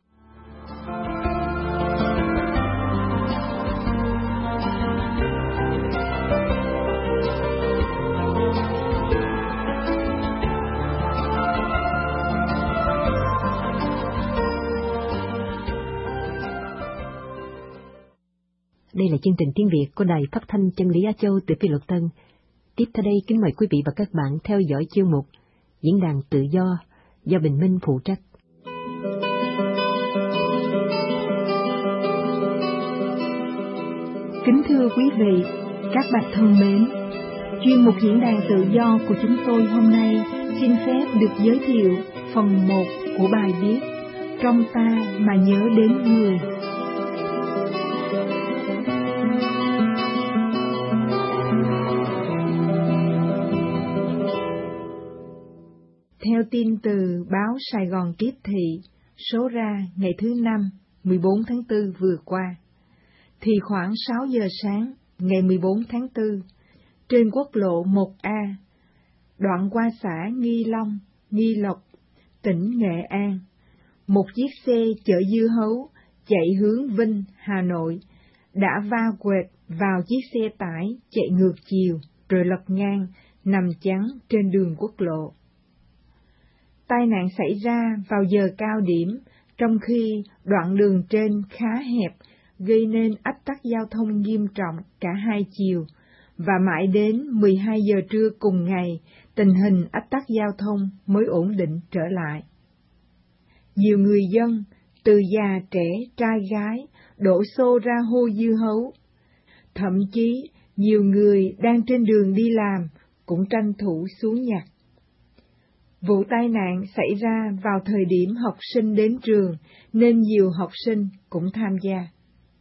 Đây là chương trình tiếng Việt của Đài Phát thanh Chân lý Á Châu từ Phi Luật Tân. Tiếp theo đây, kính mời quý vị và các bạn theo dõi chuyên mục Diễn đàn Tự do do Bình Minh phụ trách. Kính thưa quý vị, các bạn thân mến, chuyên mục Diễn đàn Tự do của chúng tôi hôm nay xin phép được giới thiệu phần một của bài viết Trong ta mà nhớ đến người. Theo tin từ báo Sài Gòn Tiếp Thị, số ra ngày thứ Năm, mười bốn tháng tư vừa qua, thì khoảng sáu giờ sáng ngày mười bốn tháng tư, trên quốc lộ một A, đoạn qua xã Nghi Long, Nghi Lộc, tỉnh Nghệ An, một chiếc xe chở dưa hấu chạy hướng Vinh, Hà Nội, đã va quẹt vào chiếc xe tải chạy ngược chiều rồi lật ngang, nằm chắn trên đường quốc lộ. Tai nạn xảy ra vào giờ cao điểm, trong khi đoạn đường trên khá hẹp, gây nên ách tắc giao thông nghiêm trọng cả hai chiều, và mãi đến mười hai giờ trưa cùng ngày, tình hình ách tắc giao thông mới ổn định trở lại. Nhiều người dân, từ già trẻ, trai gái, đổ xô ra hô dưa hấu. Thậm chí, nhiều người đang trên đường đi làm cũng tranh thủ xuống nhặt. Vụ tai nạn xảy ra vào thời điểm học sinh đến trường, nên nhiều học sinh cũng tham gia.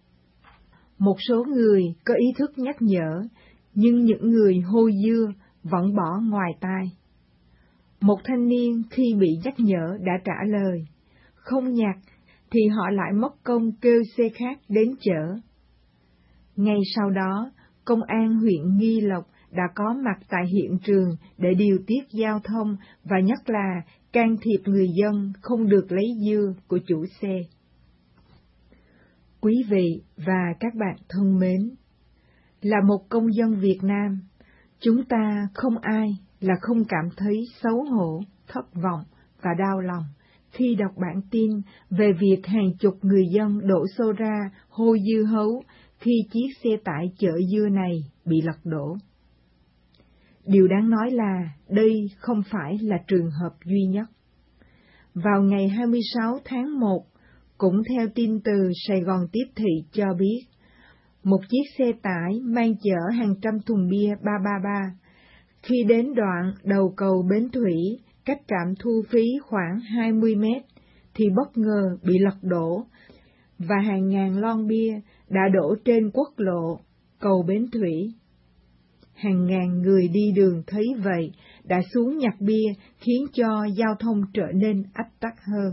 Một số người có ý thức nhắc nhở, nhưng những người hôi dưa vẫn bỏ ngoài tai. Một thanh niên khi bị nhắc nhở đã trả lời, không nhặt thì họ lại mất công kêu xe khác đến chở. Ngay sau đó, công an huyện Nghi Lộc đã có mặt tại hiện trường để điều tiết giao thông và nhất là can thiệp người dân không được lấy dưa của chủ xe. Quý vị và các bạn thân mến, là một công dân Việt Nam, chúng ta không ai là không cảm thấy xấu hổ, thất vọng và đau lòng khi đọc bản tin về việc hàng chục người dân đổ xô ra hôi dưa hấu khi chiếc xe tải chở dưa này bị lật đổ. Điều đáng nói là đây không phải là trường hợp duy nhất. Vào ngày hai mươi sáu tháng một, cũng theo tin từ Sài Gòn Tiếp Thị cho biết, một chiếc xe tải mang chở hàng trăm thùng bia ba ba ba, khi đến đoạn đầu cầu Bến Thủy, cách trạm thu phí khoảng hai mươi mét, thì bất ngờ bị lật đổ, và hàng ngàn lon bia đã đổ trên quốc lộ, cầu Bến Thủy. Hàng ngàn người đi đường thấy vậy đã xuống nhặt bia, khiến cho giao thông trở nên ách tắc hơn.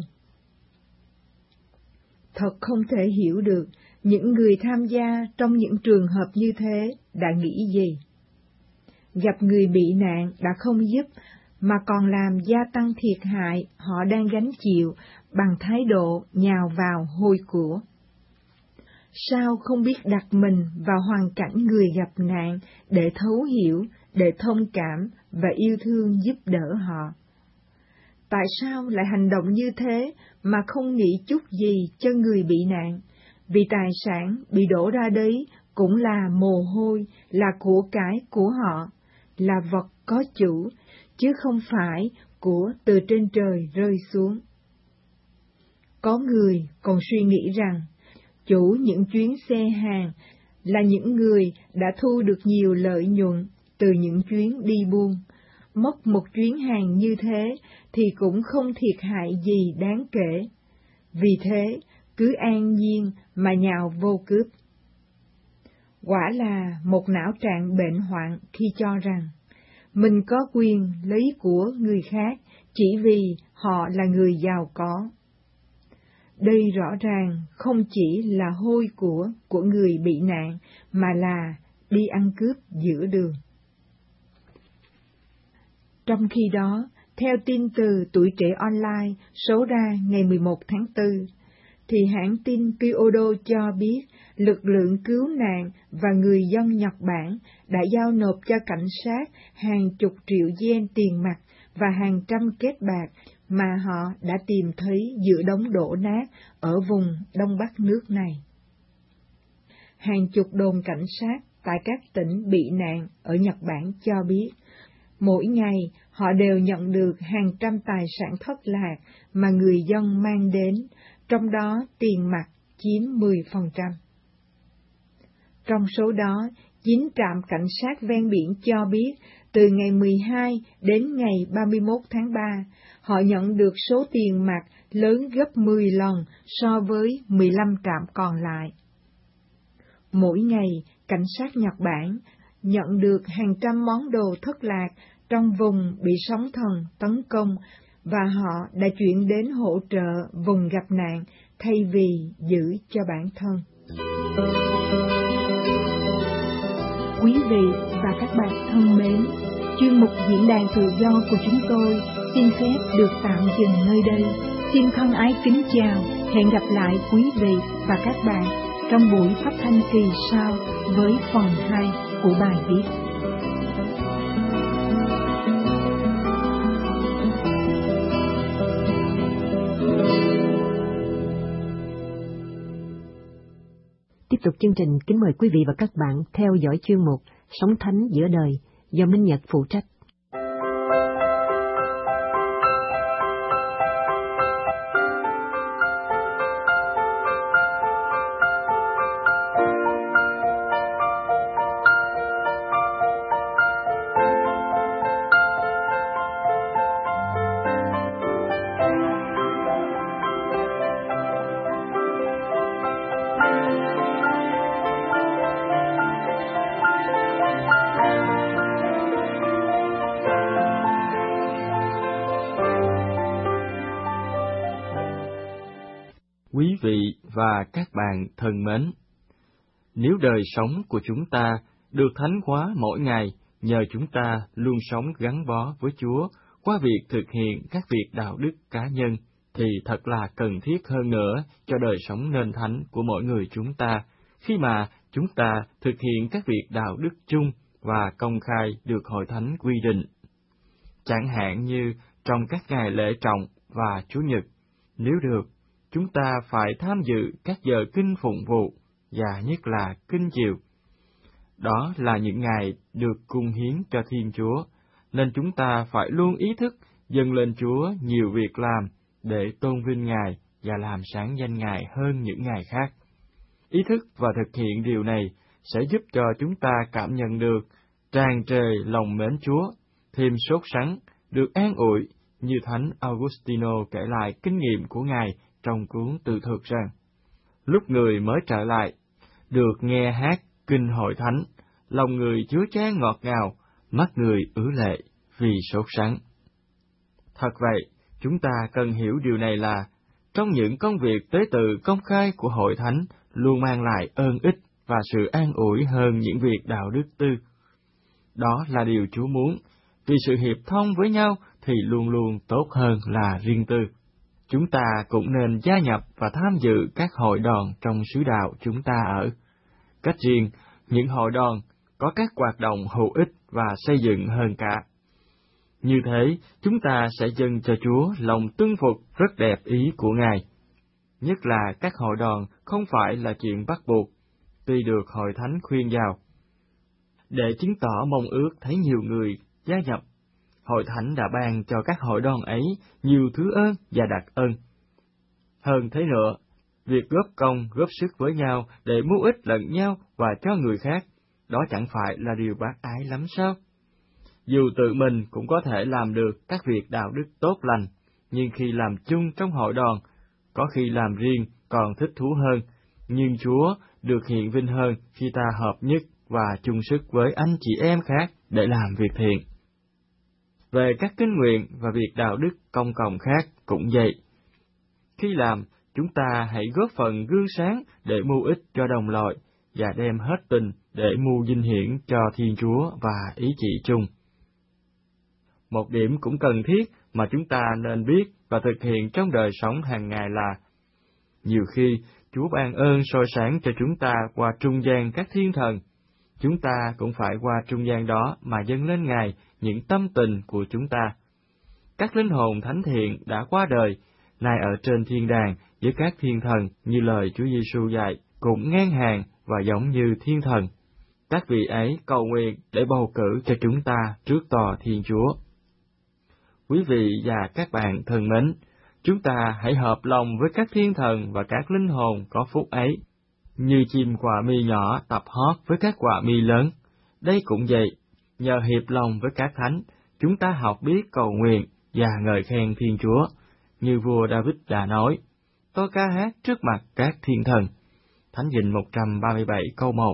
Thật không thể hiểu được những người tham gia trong những trường hợp như thế đã nghĩ gì. Gặp người bị nạn đã không giúp, mà còn làm gia tăng thiệt hại họ đang gánh chịu bằng thái độ nhào vào hôi của. Sao không biết đặt mình vào hoàn cảnh người gặp nạn để thấu hiểu, để thông cảm và yêu thương giúp đỡ họ? Tại sao lại hành động như thế mà không nghĩ chút gì cho người bị nạn? Vì tài sản bị đổ ra đấy cũng là mồ hôi, là của cải của họ, là vật có chủ, chứ không phải của từ trên trời rơi xuống. Có người còn suy nghĩ rằng, chủ những chuyến xe hàng là những người đã thu được nhiều lợi nhuận từ những chuyến đi buôn. Mất một chuyến hàng như thế thì cũng không thiệt hại gì đáng kể. Vì thế, cứ an nhiên mà nhào vô cướp. Quả là một não trạng bệnh hoạn khi cho rằng mình có quyền lấy của người khác chỉ vì họ là người giàu có. Đây rõ ràng không chỉ là hôi của của người bị nạn, mà là đi ăn cướp giữa đường. Trong khi đó, theo tin từ Tuổi Trẻ Online số ra ngày mười một tháng tư, thì hãng tin Kyodo cho biết lực lượng cứu nạn và người dân Nhật Bản đã giao nộp cho cảnh sát hàng chục triệu yen tiền mặt và hàng trăm kết bạc mà họ đã tìm thấy giữa đống đổ nát ở vùng Đông Bắc nước này. Hàng chục đồn cảnh sát tại các tỉnh bị nạn ở Nhật Bản cho biết, mỗi ngày họ đều nhận được hàng trăm tài sản thất lạc mà người dân mang đến, trong đó tiền mặt chiếm mười phần trăm. Trong số đó, chín trạm cảnh sát ven biển cho biết từ ngày mười hai đến ngày ba mươi mốt tháng ba, họ nhận được số tiền mặt lớn gấp mười lần so với mười lăm trạm còn lại. Mỗi ngày, cảnh sát Nhật Bản nhận được hàng trăm món đồ thất lạc trong vùng bị sóng thần tấn công, và họ đã chuyển đến hỗ trợ vùng gặp nạn thay vì giữ cho bản thân. Quý vị và các bạn thân mến, chuyên mục diễn đàn tự do của chúng tôi xin phép được tạm dừng nơi đây. Xin thân ái kính chào, hẹn gặp lại quý vị và các bạn trong buổi phát thanh kỳ sau với phần hai của bài viết. Tiếp tục chương trình, kính mời quý vị và các bạn theo dõi chuyên mục Sống Thánh Giữa Đời do Minh Nhật phụ trách. Quý vị và các bạn thân mến, nếu đời sống của chúng ta được thánh hóa mỗi ngày nhờ chúng ta luôn sống gắn bó với Chúa qua việc thực hiện các việc đạo đức cá nhân, thì thật là cần thiết hơn nữa cho đời sống nên thánh của mỗi người chúng ta, khi mà chúng ta thực hiện các việc đạo đức chung và công khai được Hội Thánh quy định. Chẳng hạn như trong các ngày lễ trọng và Chủ nhật, nếu được, chúng ta phải tham dự các giờ kinh phụng vụ, và nhất là kinh chiều. Đó là những ngày được cung hiến cho Thiên Chúa, nên chúng ta phải luôn ý thức dâng lên Chúa nhiều việc làm để tôn vinh Ngài và làm sáng danh Ngài hơn những ngày khác. Ý thức và thực hiện điều này sẽ giúp cho chúng ta cảm nhận được tràn trề lòng mến Chúa, thêm sốt sắng, được an ủi, như Thánh Augustino kể lại kinh nghiệm của Ngài trong cuốn Tự Thuật rằng, lúc người mới trở lại, được nghe hát kinh hội thánh, lòng người chứa chan ngọt ngào, mắt người ứ lệ vì sốt sắng. Thật vậy, chúng ta cần hiểu điều này là, trong những công việc tế tự công khai của hội thánh luôn mang lại ơn ích và sự an ủi hơn những việc đạo đức tư. Đó là điều Chúa muốn, vì sự hiệp thông với nhau thì luôn luôn tốt hơn là riêng tư. Chúng ta cũng nên gia nhập và tham dự các hội đoàn trong xứ đạo chúng ta ở. Cách riêng, những hội đoàn có các hoạt động hữu ích và xây dựng hơn cả. Như thế, chúng ta sẽ dâng cho Chúa lòng tuân phục rất đẹp ý của Ngài. Nhất là các hội đoàn không phải là chuyện bắt buộc, tuy được Hội Thánh khuyên vào. Để chứng tỏ mong ước thấy nhiều người gia nhập, Hội Thánh đã ban cho các hội đoàn ấy nhiều thứ ơn và đặc ân. Hơn thế nữa, việc góp công góp sức với nhau để mưu ích lẫn nhau và cho người khác, đó chẳng phải là điều bác ái lắm sao? Dù tự mình cũng có thể làm được các việc đạo đức tốt lành, nhưng khi làm chung trong hội đoàn, có khi làm riêng còn thích thú hơn, nhưng Chúa được hiện vinh hơn khi ta hợp nhất và chung sức với anh chị em khác để làm việc thiện. Về các kinh nguyện và việc đạo đức công cộng khác cũng vậy. Khi làm, chúng ta hãy góp phần gương sáng để mưu ích cho đồng loại và đem hết tình để mưu vinh hiển cho Thiên Chúa và ý chỉ chung. Một điểm cũng cần thiết mà chúng ta nên biết và thực hiện trong đời sống hàng ngày là, nhiều khi Chúa ban ơn soi sáng cho chúng ta qua trung gian các thiên thần, chúng ta cũng phải qua trung gian đó mà dâng lên Ngài những tâm tình của chúng ta. Các linh hồn thánh thiện đã qua đời, nay ở trên thiên đàng với các thiên thần như lời Chúa Giêsu dạy, cũng ngang hàng và giống như thiên thần. Các vị ấy cầu nguyện để bầu cử cho chúng ta trước tòa Thiên Chúa. Quý vị và các bạn thân mến, chúng ta hãy hợp lòng với các thiên thần và các linh hồn có phúc ấy, như chim quạ mi nhỏ tập hót với các quạ mi lớn. Đây cũng vậy, nhờ hiệp lòng với các thánh, chúng ta học biết cầu nguyện và ngợi khen Thiên Chúa, như vua David đã nói, tôi ca hát trước mặt các thiên thần. Thánh Vịnh một trăm ba mươi bảy câu một.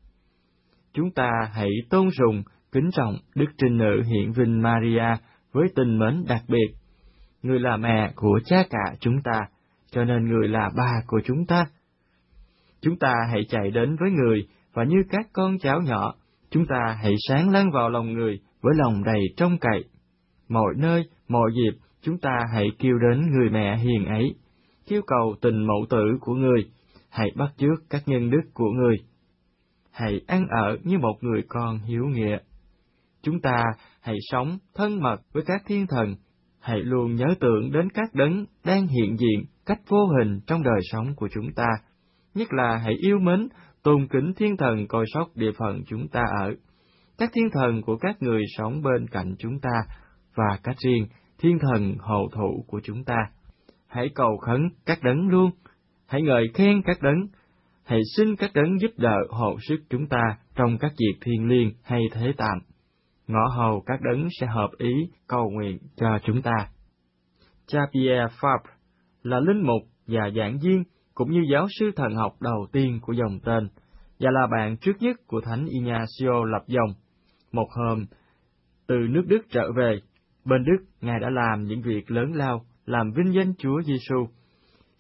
Chúng ta hãy tôn sùng, kính trọng Đức Trinh Nữ Hiển Vinh Maria với tình mến đặc biệt. Người là mẹ của cha cả chúng ta, cho nên người là bà của chúng ta. Chúng ta hãy chạy đến với người, và như các con cháu nhỏ, chúng ta hãy sáng lăn vào lòng người với lòng đầy trông cậy. Mọi nơi, mọi dịp, chúng ta hãy kêu đến người mẹ hiền ấy, kêu cầu tình mẫu tử của người, hãy bắt chước các nhân đức của người. Hãy ăn ở như một người con hiếu nghĩa. Chúng ta hãy sống thân mật với các thiên thần, hãy luôn nhớ tưởng đến các đấng đang hiện diện cách vô hình trong đời sống của chúng ta, nhất là hãy yêu mến, tôn kính thiên thần coi sóc địa phận chúng ta ở, các thiên thần của các người sống bên cạnh chúng ta, và cách riêng thiên thần hộ thủ của chúng ta. Hãy cầu khấn các đấng luôn, hãy ngợi khen các đấng, hãy xin các đấng giúp đỡ hộ sức chúng ta trong các việc thiêng liêng hay thế tạm. Ngõ hầu các đấng sẽ hợp ý cầu nguyện cho chúng ta. Cha Pierre Fabre là linh mục và giảng viên cũng như giáo sư thần học đầu tiên của dòng tên, và là bạn trước nhất của Thánh Ignacio lập dòng. Một hôm, từ nước Đức trở về, bên Đức Ngài đã làm những việc lớn lao, làm vinh danh Chúa Giêsu.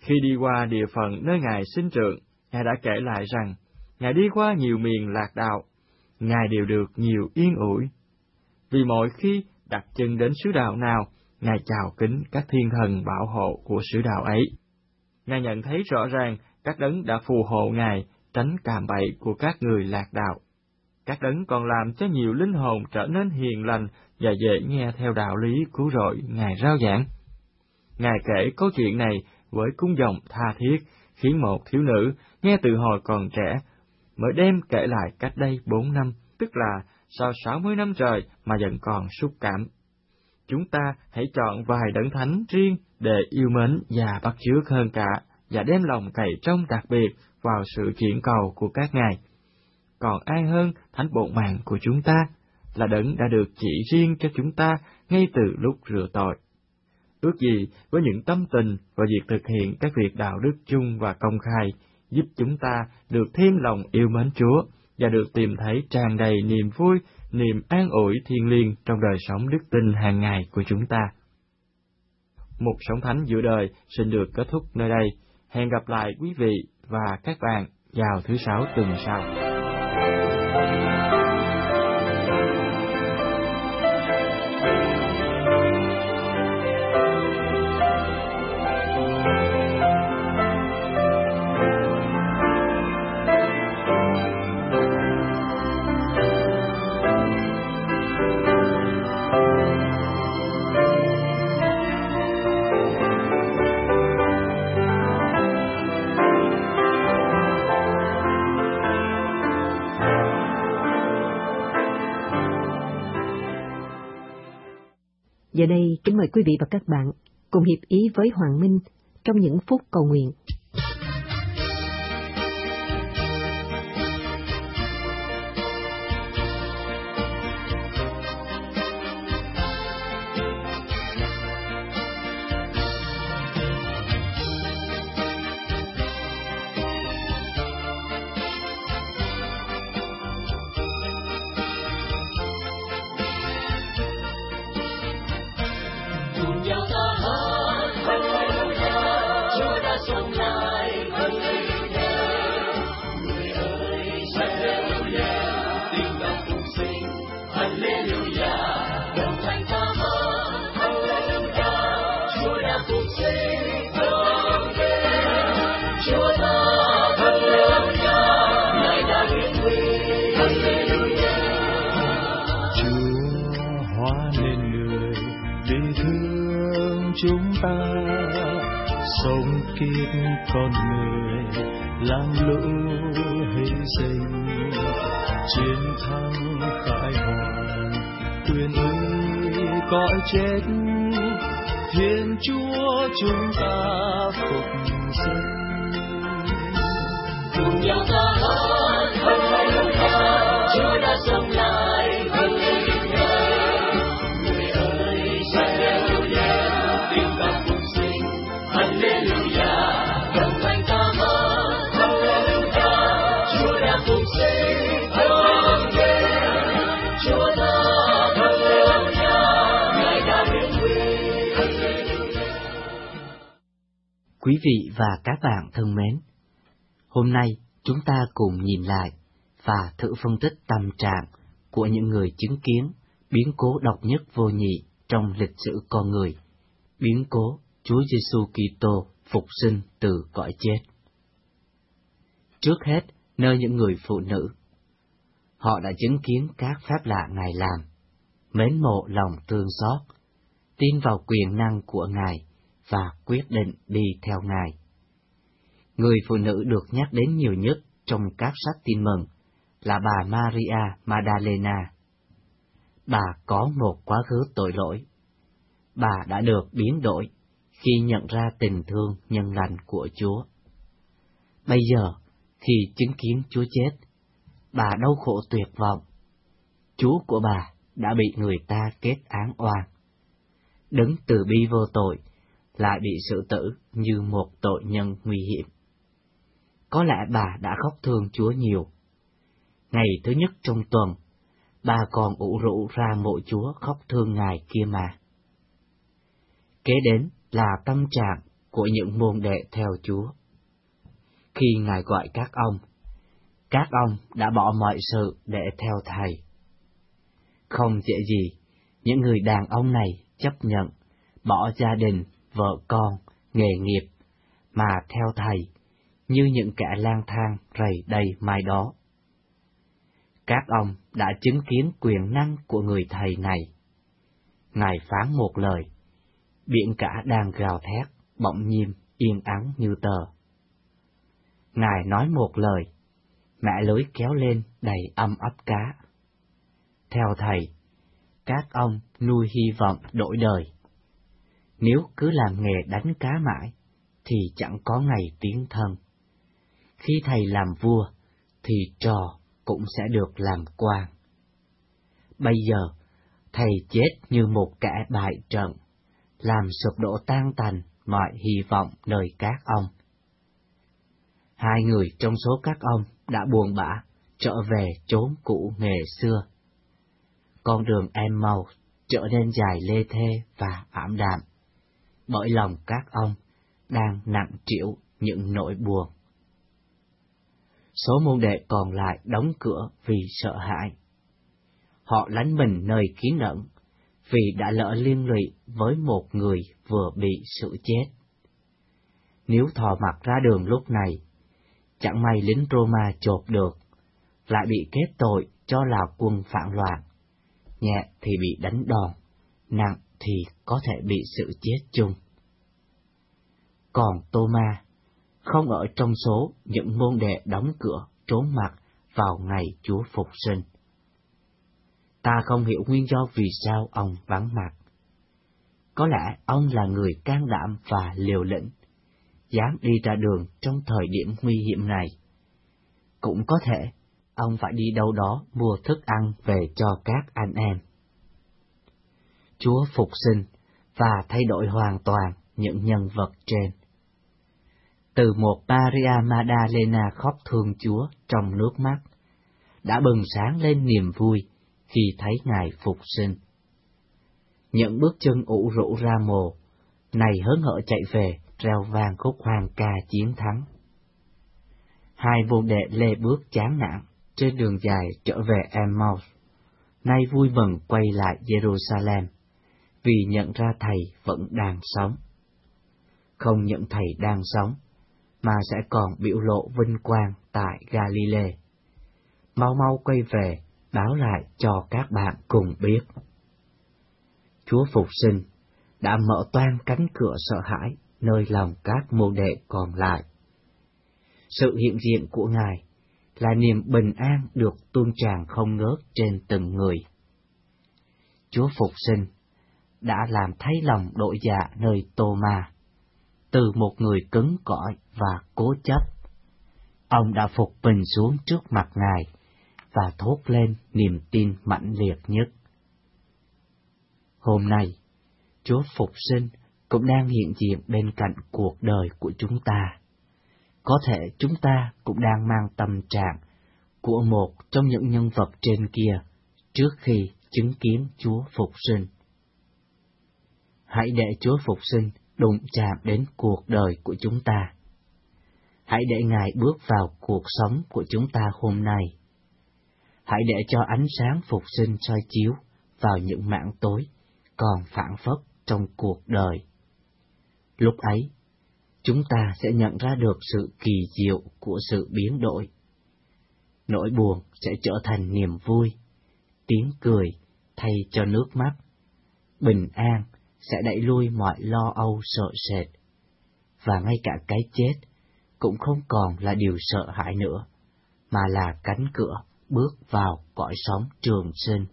Khi đi qua địa phận nơi Ngài sinh trưởng, Ngài đã kể lại rằng, Ngài đi qua nhiều miền lạc đạo, Ngài đều được nhiều yên ủi. Vì mỗi khi đặt chân đến xứ đạo nào, Ngài chào kính các thiên thần bảo hộ của xứ đạo ấy. Ngài nhận thấy rõ ràng các đấng đã phù hộ Ngài tránh cạm bẫy của các người lạc đạo. Các đấng còn làm cho nhiều linh hồn trở nên hiền lành và dễ nghe theo đạo lý cứu rỗi Ngài rao giảng. Ngài kể câu chuyện này với cung giọng tha thiết, khiến một thiếu nữ nghe từ hồi còn trẻ mới đem kể lại cách đây bốn năm, tức là sau sáu mươi năm trời mà vẫn còn xúc cảm. Chúng ta hãy chọn vài đấng thánh riêng để yêu mến và bắt chước hơn cả, và đem lòng cậy trông đặc biệt vào sự chuyển cầu của các ngài. Còn ai hơn thánh bổn mạng của chúng ta, là đấng đã được chỉ riêng cho chúng ta ngay từ lúc rửa tội. Ước gì với những tâm tình và việc thực hiện các việc đạo đức chung và công khai, giúp chúng ta được thêm lòng yêu mến Chúa và được tìm thấy tràn đầy niềm vui, niềm an ủi thiêng liêng trong đời sống đức tin hàng ngày của chúng ta. Mục Sống Thánh giữa đời xin được kết thúc nơi đây. Hẹn gặp lại quý vị và các bạn vào thứ Sáu tuần sau. Giờ đây, kính mời quý vị và các bạn cùng hiệp ý với Hoàng Minh trong những phút cầu nguyện. Chúng ta sống kiếp con người làm lũ hy sinh, chiến thắng khải hoàn quyền uy cõi chết, Thiên Chúa chúng ta phục sinh. Cùng nhau ta hát Hallelujah, Chúa đã sống lại. Quý vị và các bạn thân mến, hôm nay chúng ta cùng nhìn lại và thử phân tích tâm trạng của những người chứng kiến biến cố độc nhất vô nhị trong lịch sử con người, biến cố Chúa Giêsu Kitô phục sinh từ cõi chết. Trước hết, nơi những người phụ nữ, họ đã chứng kiến các phép lạ Ngài làm, mến mộ lòng thương xót, tin vào quyền năng của Ngài và quyết định đi theo Ngài. Người phụ nữ được nhắc đến nhiều nhất trong các sách tin mừng là bà Maria Magdalena. Bà có một quá khứ tội lỗi. Bà đã được biến đổi khi nhận ra tình thương nhân lành của Chúa. Bây giờ, khi chứng kiến Chúa chết, bà đau khổ tuyệt vọng. Chúa của bà đã bị người ta kết án oan. Đấng từ bi vô tội lại bị xử tử như một tội nhân nguy hiểm. Có lẽ bà đã khóc thương Chúa nhiều. Ngày thứ nhất trong tuần, bà còn ủ rũ ra mộ Chúa khóc thương Ngài kia mà. Kế đến là tâm trạng của những môn đệ theo Chúa. Khi Ngài gọi các ông, các ông đã bỏ mọi sự để theo Thầy. Không dễ gì, những người đàn ông này chấp nhận bỏ gia đình, vợ con, nghề nghiệp, mà theo Thầy, như những kẻ lang thang rầy đây mai đó. Các ông đã chứng kiến quyền năng của người Thầy này. Ngài phán một lời, biển cả đang gào thét, bỗng nhiên yên ắng như tờ. Ngài nói một lời, mẹ lưới kéo lên đầy âm ấp cá. Theo Thầy, các ông nuôi hy vọng đổi đời. Nếu cứ làm nghề đánh cá mãi, thì chẳng có ngày tiến thân. Khi Thầy làm vua, thì trò cũng sẽ được làm quan. Bây giờ, Thầy chết như một kẻ bại trận, làm sụp đổ tan tành mọi hy vọng nơi các ông. Hai người trong số các ông đã buồn bã trở về chốn cũ nghề xưa. Con đường Emmaus trở nên dài lê thê và ảm đạm, bởi lòng các ông đang nặng trĩu những nỗi buồn. Số môn đệ còn lại đóng cửa vì sợ hãi. Họ lánh mình nơi kín ẩn, vì đã lỡ liên lụy với một người vừa bị xử chết. Nếu thò mặt ra đường lúc này, chẳng may lính Roma chộp được, lại bị kết tội cho là quân phản loạn, nhẹ thì bị đánh đòn, nặng thì có thể bị xử chết chung. Còn Tô-ma không ở trong số những môn đệ đóng cửa trốn mặt vào ngày Chúa phục sinh. Ta không hiểu nguyên do vì sao ông vắng mặt. Có lẽ ông là người can đảm và liều lĩnh, dám đi ra đường trong thời điểm nguy hiểm này. Cũng có thể ông phải đi đâu đó mua thức ăn về cho các anh em. Chúa phục sinh và thay đổi hoàn toàn những nhân vật trên. Từ một Maria Magdalena khóc thương Chúa trong nước mắt, đã bừng sáng lên niềm vui khi thấy Ngài phục sinh. Những bước chân ủ rũ ra mồ, này hớn hở chạy về, reo vang khúc hoan ca chiến thắng. Hai môn đệ lê bước chán nản trên đường dài trở về Emmaus, nay vui mừng quay lại Jerusalem, vì nhận ra Thầy vẫn đang sống. Không những Thầy đang sống, mà sẽ còn biểu lộ vinh quang tại Galilee. Mau mau quay về, báo lại cho các bạn cùng biết. Chúa phục sinh đã mở toang cánh cửa sợ hãi nơi lòng các môn đệ còn lại. Sự hiện diện của Ngài là niềm bình an được tuôn tràn không ngớt trên từng người. Chúa phục sinh đã làm thay lòng đổi dạ nơi Tô-ma. Từ một người cứng cỏi và cố chấp, ông đã phục mình xuống trước mặt Ngài và thốt lên niềm tin mãnh liệt nhất. Hôm nay, Chúa phục sinh cũng đang hiện diện bên cạnh cuộc đời của chúng ta. Có thể chúng ta cũng đang mang tâm trạng của một trong những nhân vật trên kia trước khi chứng kiến Chúa phục sinh. Hãy để Chúa phục sinh đụng chạm đến cuộc đời của chúng ta. Hãy để Ngài bước vào cuộc sống của chúng ta hôm nay. Hãy để cho ánh sáng phục sinh soi chiếu vào những mảng tối còn phảng phất trong cuộc đời. Lúc ấy, chúng ta sẽ nhận ra được sự kỳ diệu của sự biến đổi. Nỗi buồn sẽ trở thành niềm vui, tiếng cười thay cho nước mắt, bình an sẽ đẩy lui mọi lo âu sợ sệt, và ngay cả cái chết cũng không còn là điều sợ hãi nữa, mà là cánh cửa bước vào cõi sống trường sinh.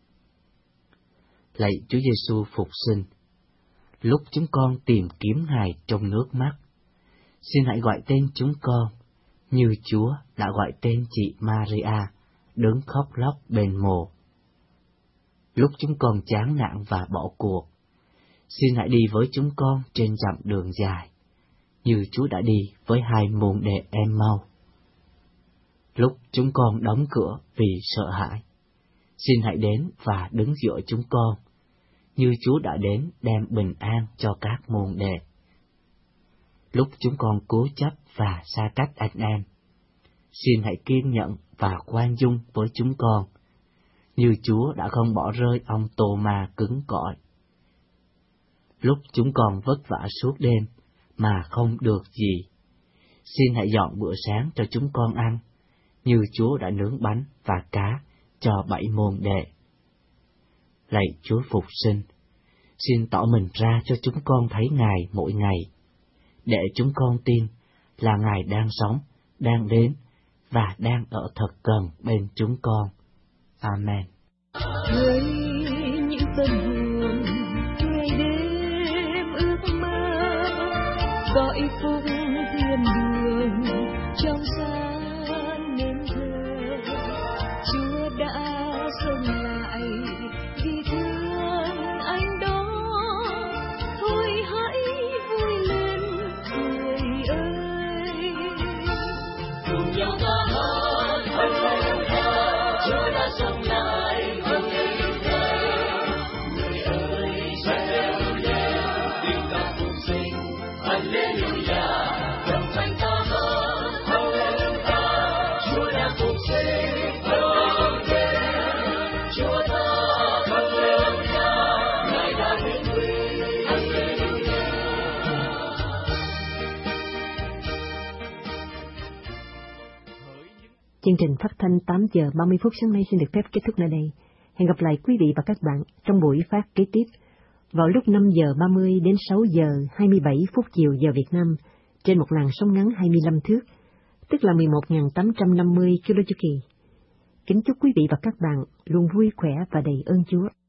Lạy Chúa Giêsu phục sinh, lúc chúng con tìm kiếm Ngài trong nước mắt, xin hãy gọi tên chúng con như Chúa đã gọi tên chị Maria đứng khóc lóc bên mồ. Lúc chúng con chán nản và bỏ cuộc, xin hãy đi với chúng con trên dặm đường dài, như Chúa đã đi với hai môn đệ Emmaus. Lúc chúng con đóng cửa vì sợ hãi, xin hãy đến và đứng giữa chúng con, như Chúa đã đến đem bình an cho các môn đệ. lúc chúng con cố chấp và xa cách anh em. Xin hãy kiên nhẫn và khoan dung với chúng con, như Chúa đã không bỏ rơi ông Tô-ma cứng cỏi. Lúc chúng con vất vả suốt đêm mà không được gì, xin hãy dọn bữa sáng cho chúng con ăn, như Chúa đã nướng bánh và cá cho bảy môn đệ. Lạy Chúa Phục Sinh, xin tỏ mình ra cho chúng con thấy Ngài mỗi ngày, để chúng con tin là Ngài đang sống, đang đến và đang ở thật gần bên chúng con. Amen. Với những tâm hồn ngày đêm ước mơ, gọi phúc thiên đường trong sáng nên thơ, Chúa đã sống lại vì thương anh đó. Thôi hãy vui lên người ơi, cùng nhau ta hát Hallelujah, Chúa đã sống lại vâng linh thơ. Người ơi Hallelujah, tiếng ca phục sinh Hallelujah, đồng thanh ta hát Hallelujah, Chúa đã phục sinh Hallelujah, Chúa ta Hallelujah, Ngài đã đến quy Hallelujah. Chương trình phát thanh tám giờ ba mươi phút sáng nay xin được phép kết thúc nơi đây. Hẹn gặp lại quý vị và các bạn trong buổi phát kế tiếp vào lúc năm giờ ba mươi đến sáu giờ hai mươi bảy phút chiều giờ Việt Nam trên một làn sóng ngắn hai mươi lăm thước, tức là mười một nghìn tám trăm năm mươi ki lô chu kỳ. Kính chúc quý vị và các bạn luôn vui khỏe và đầy ơn Chúa.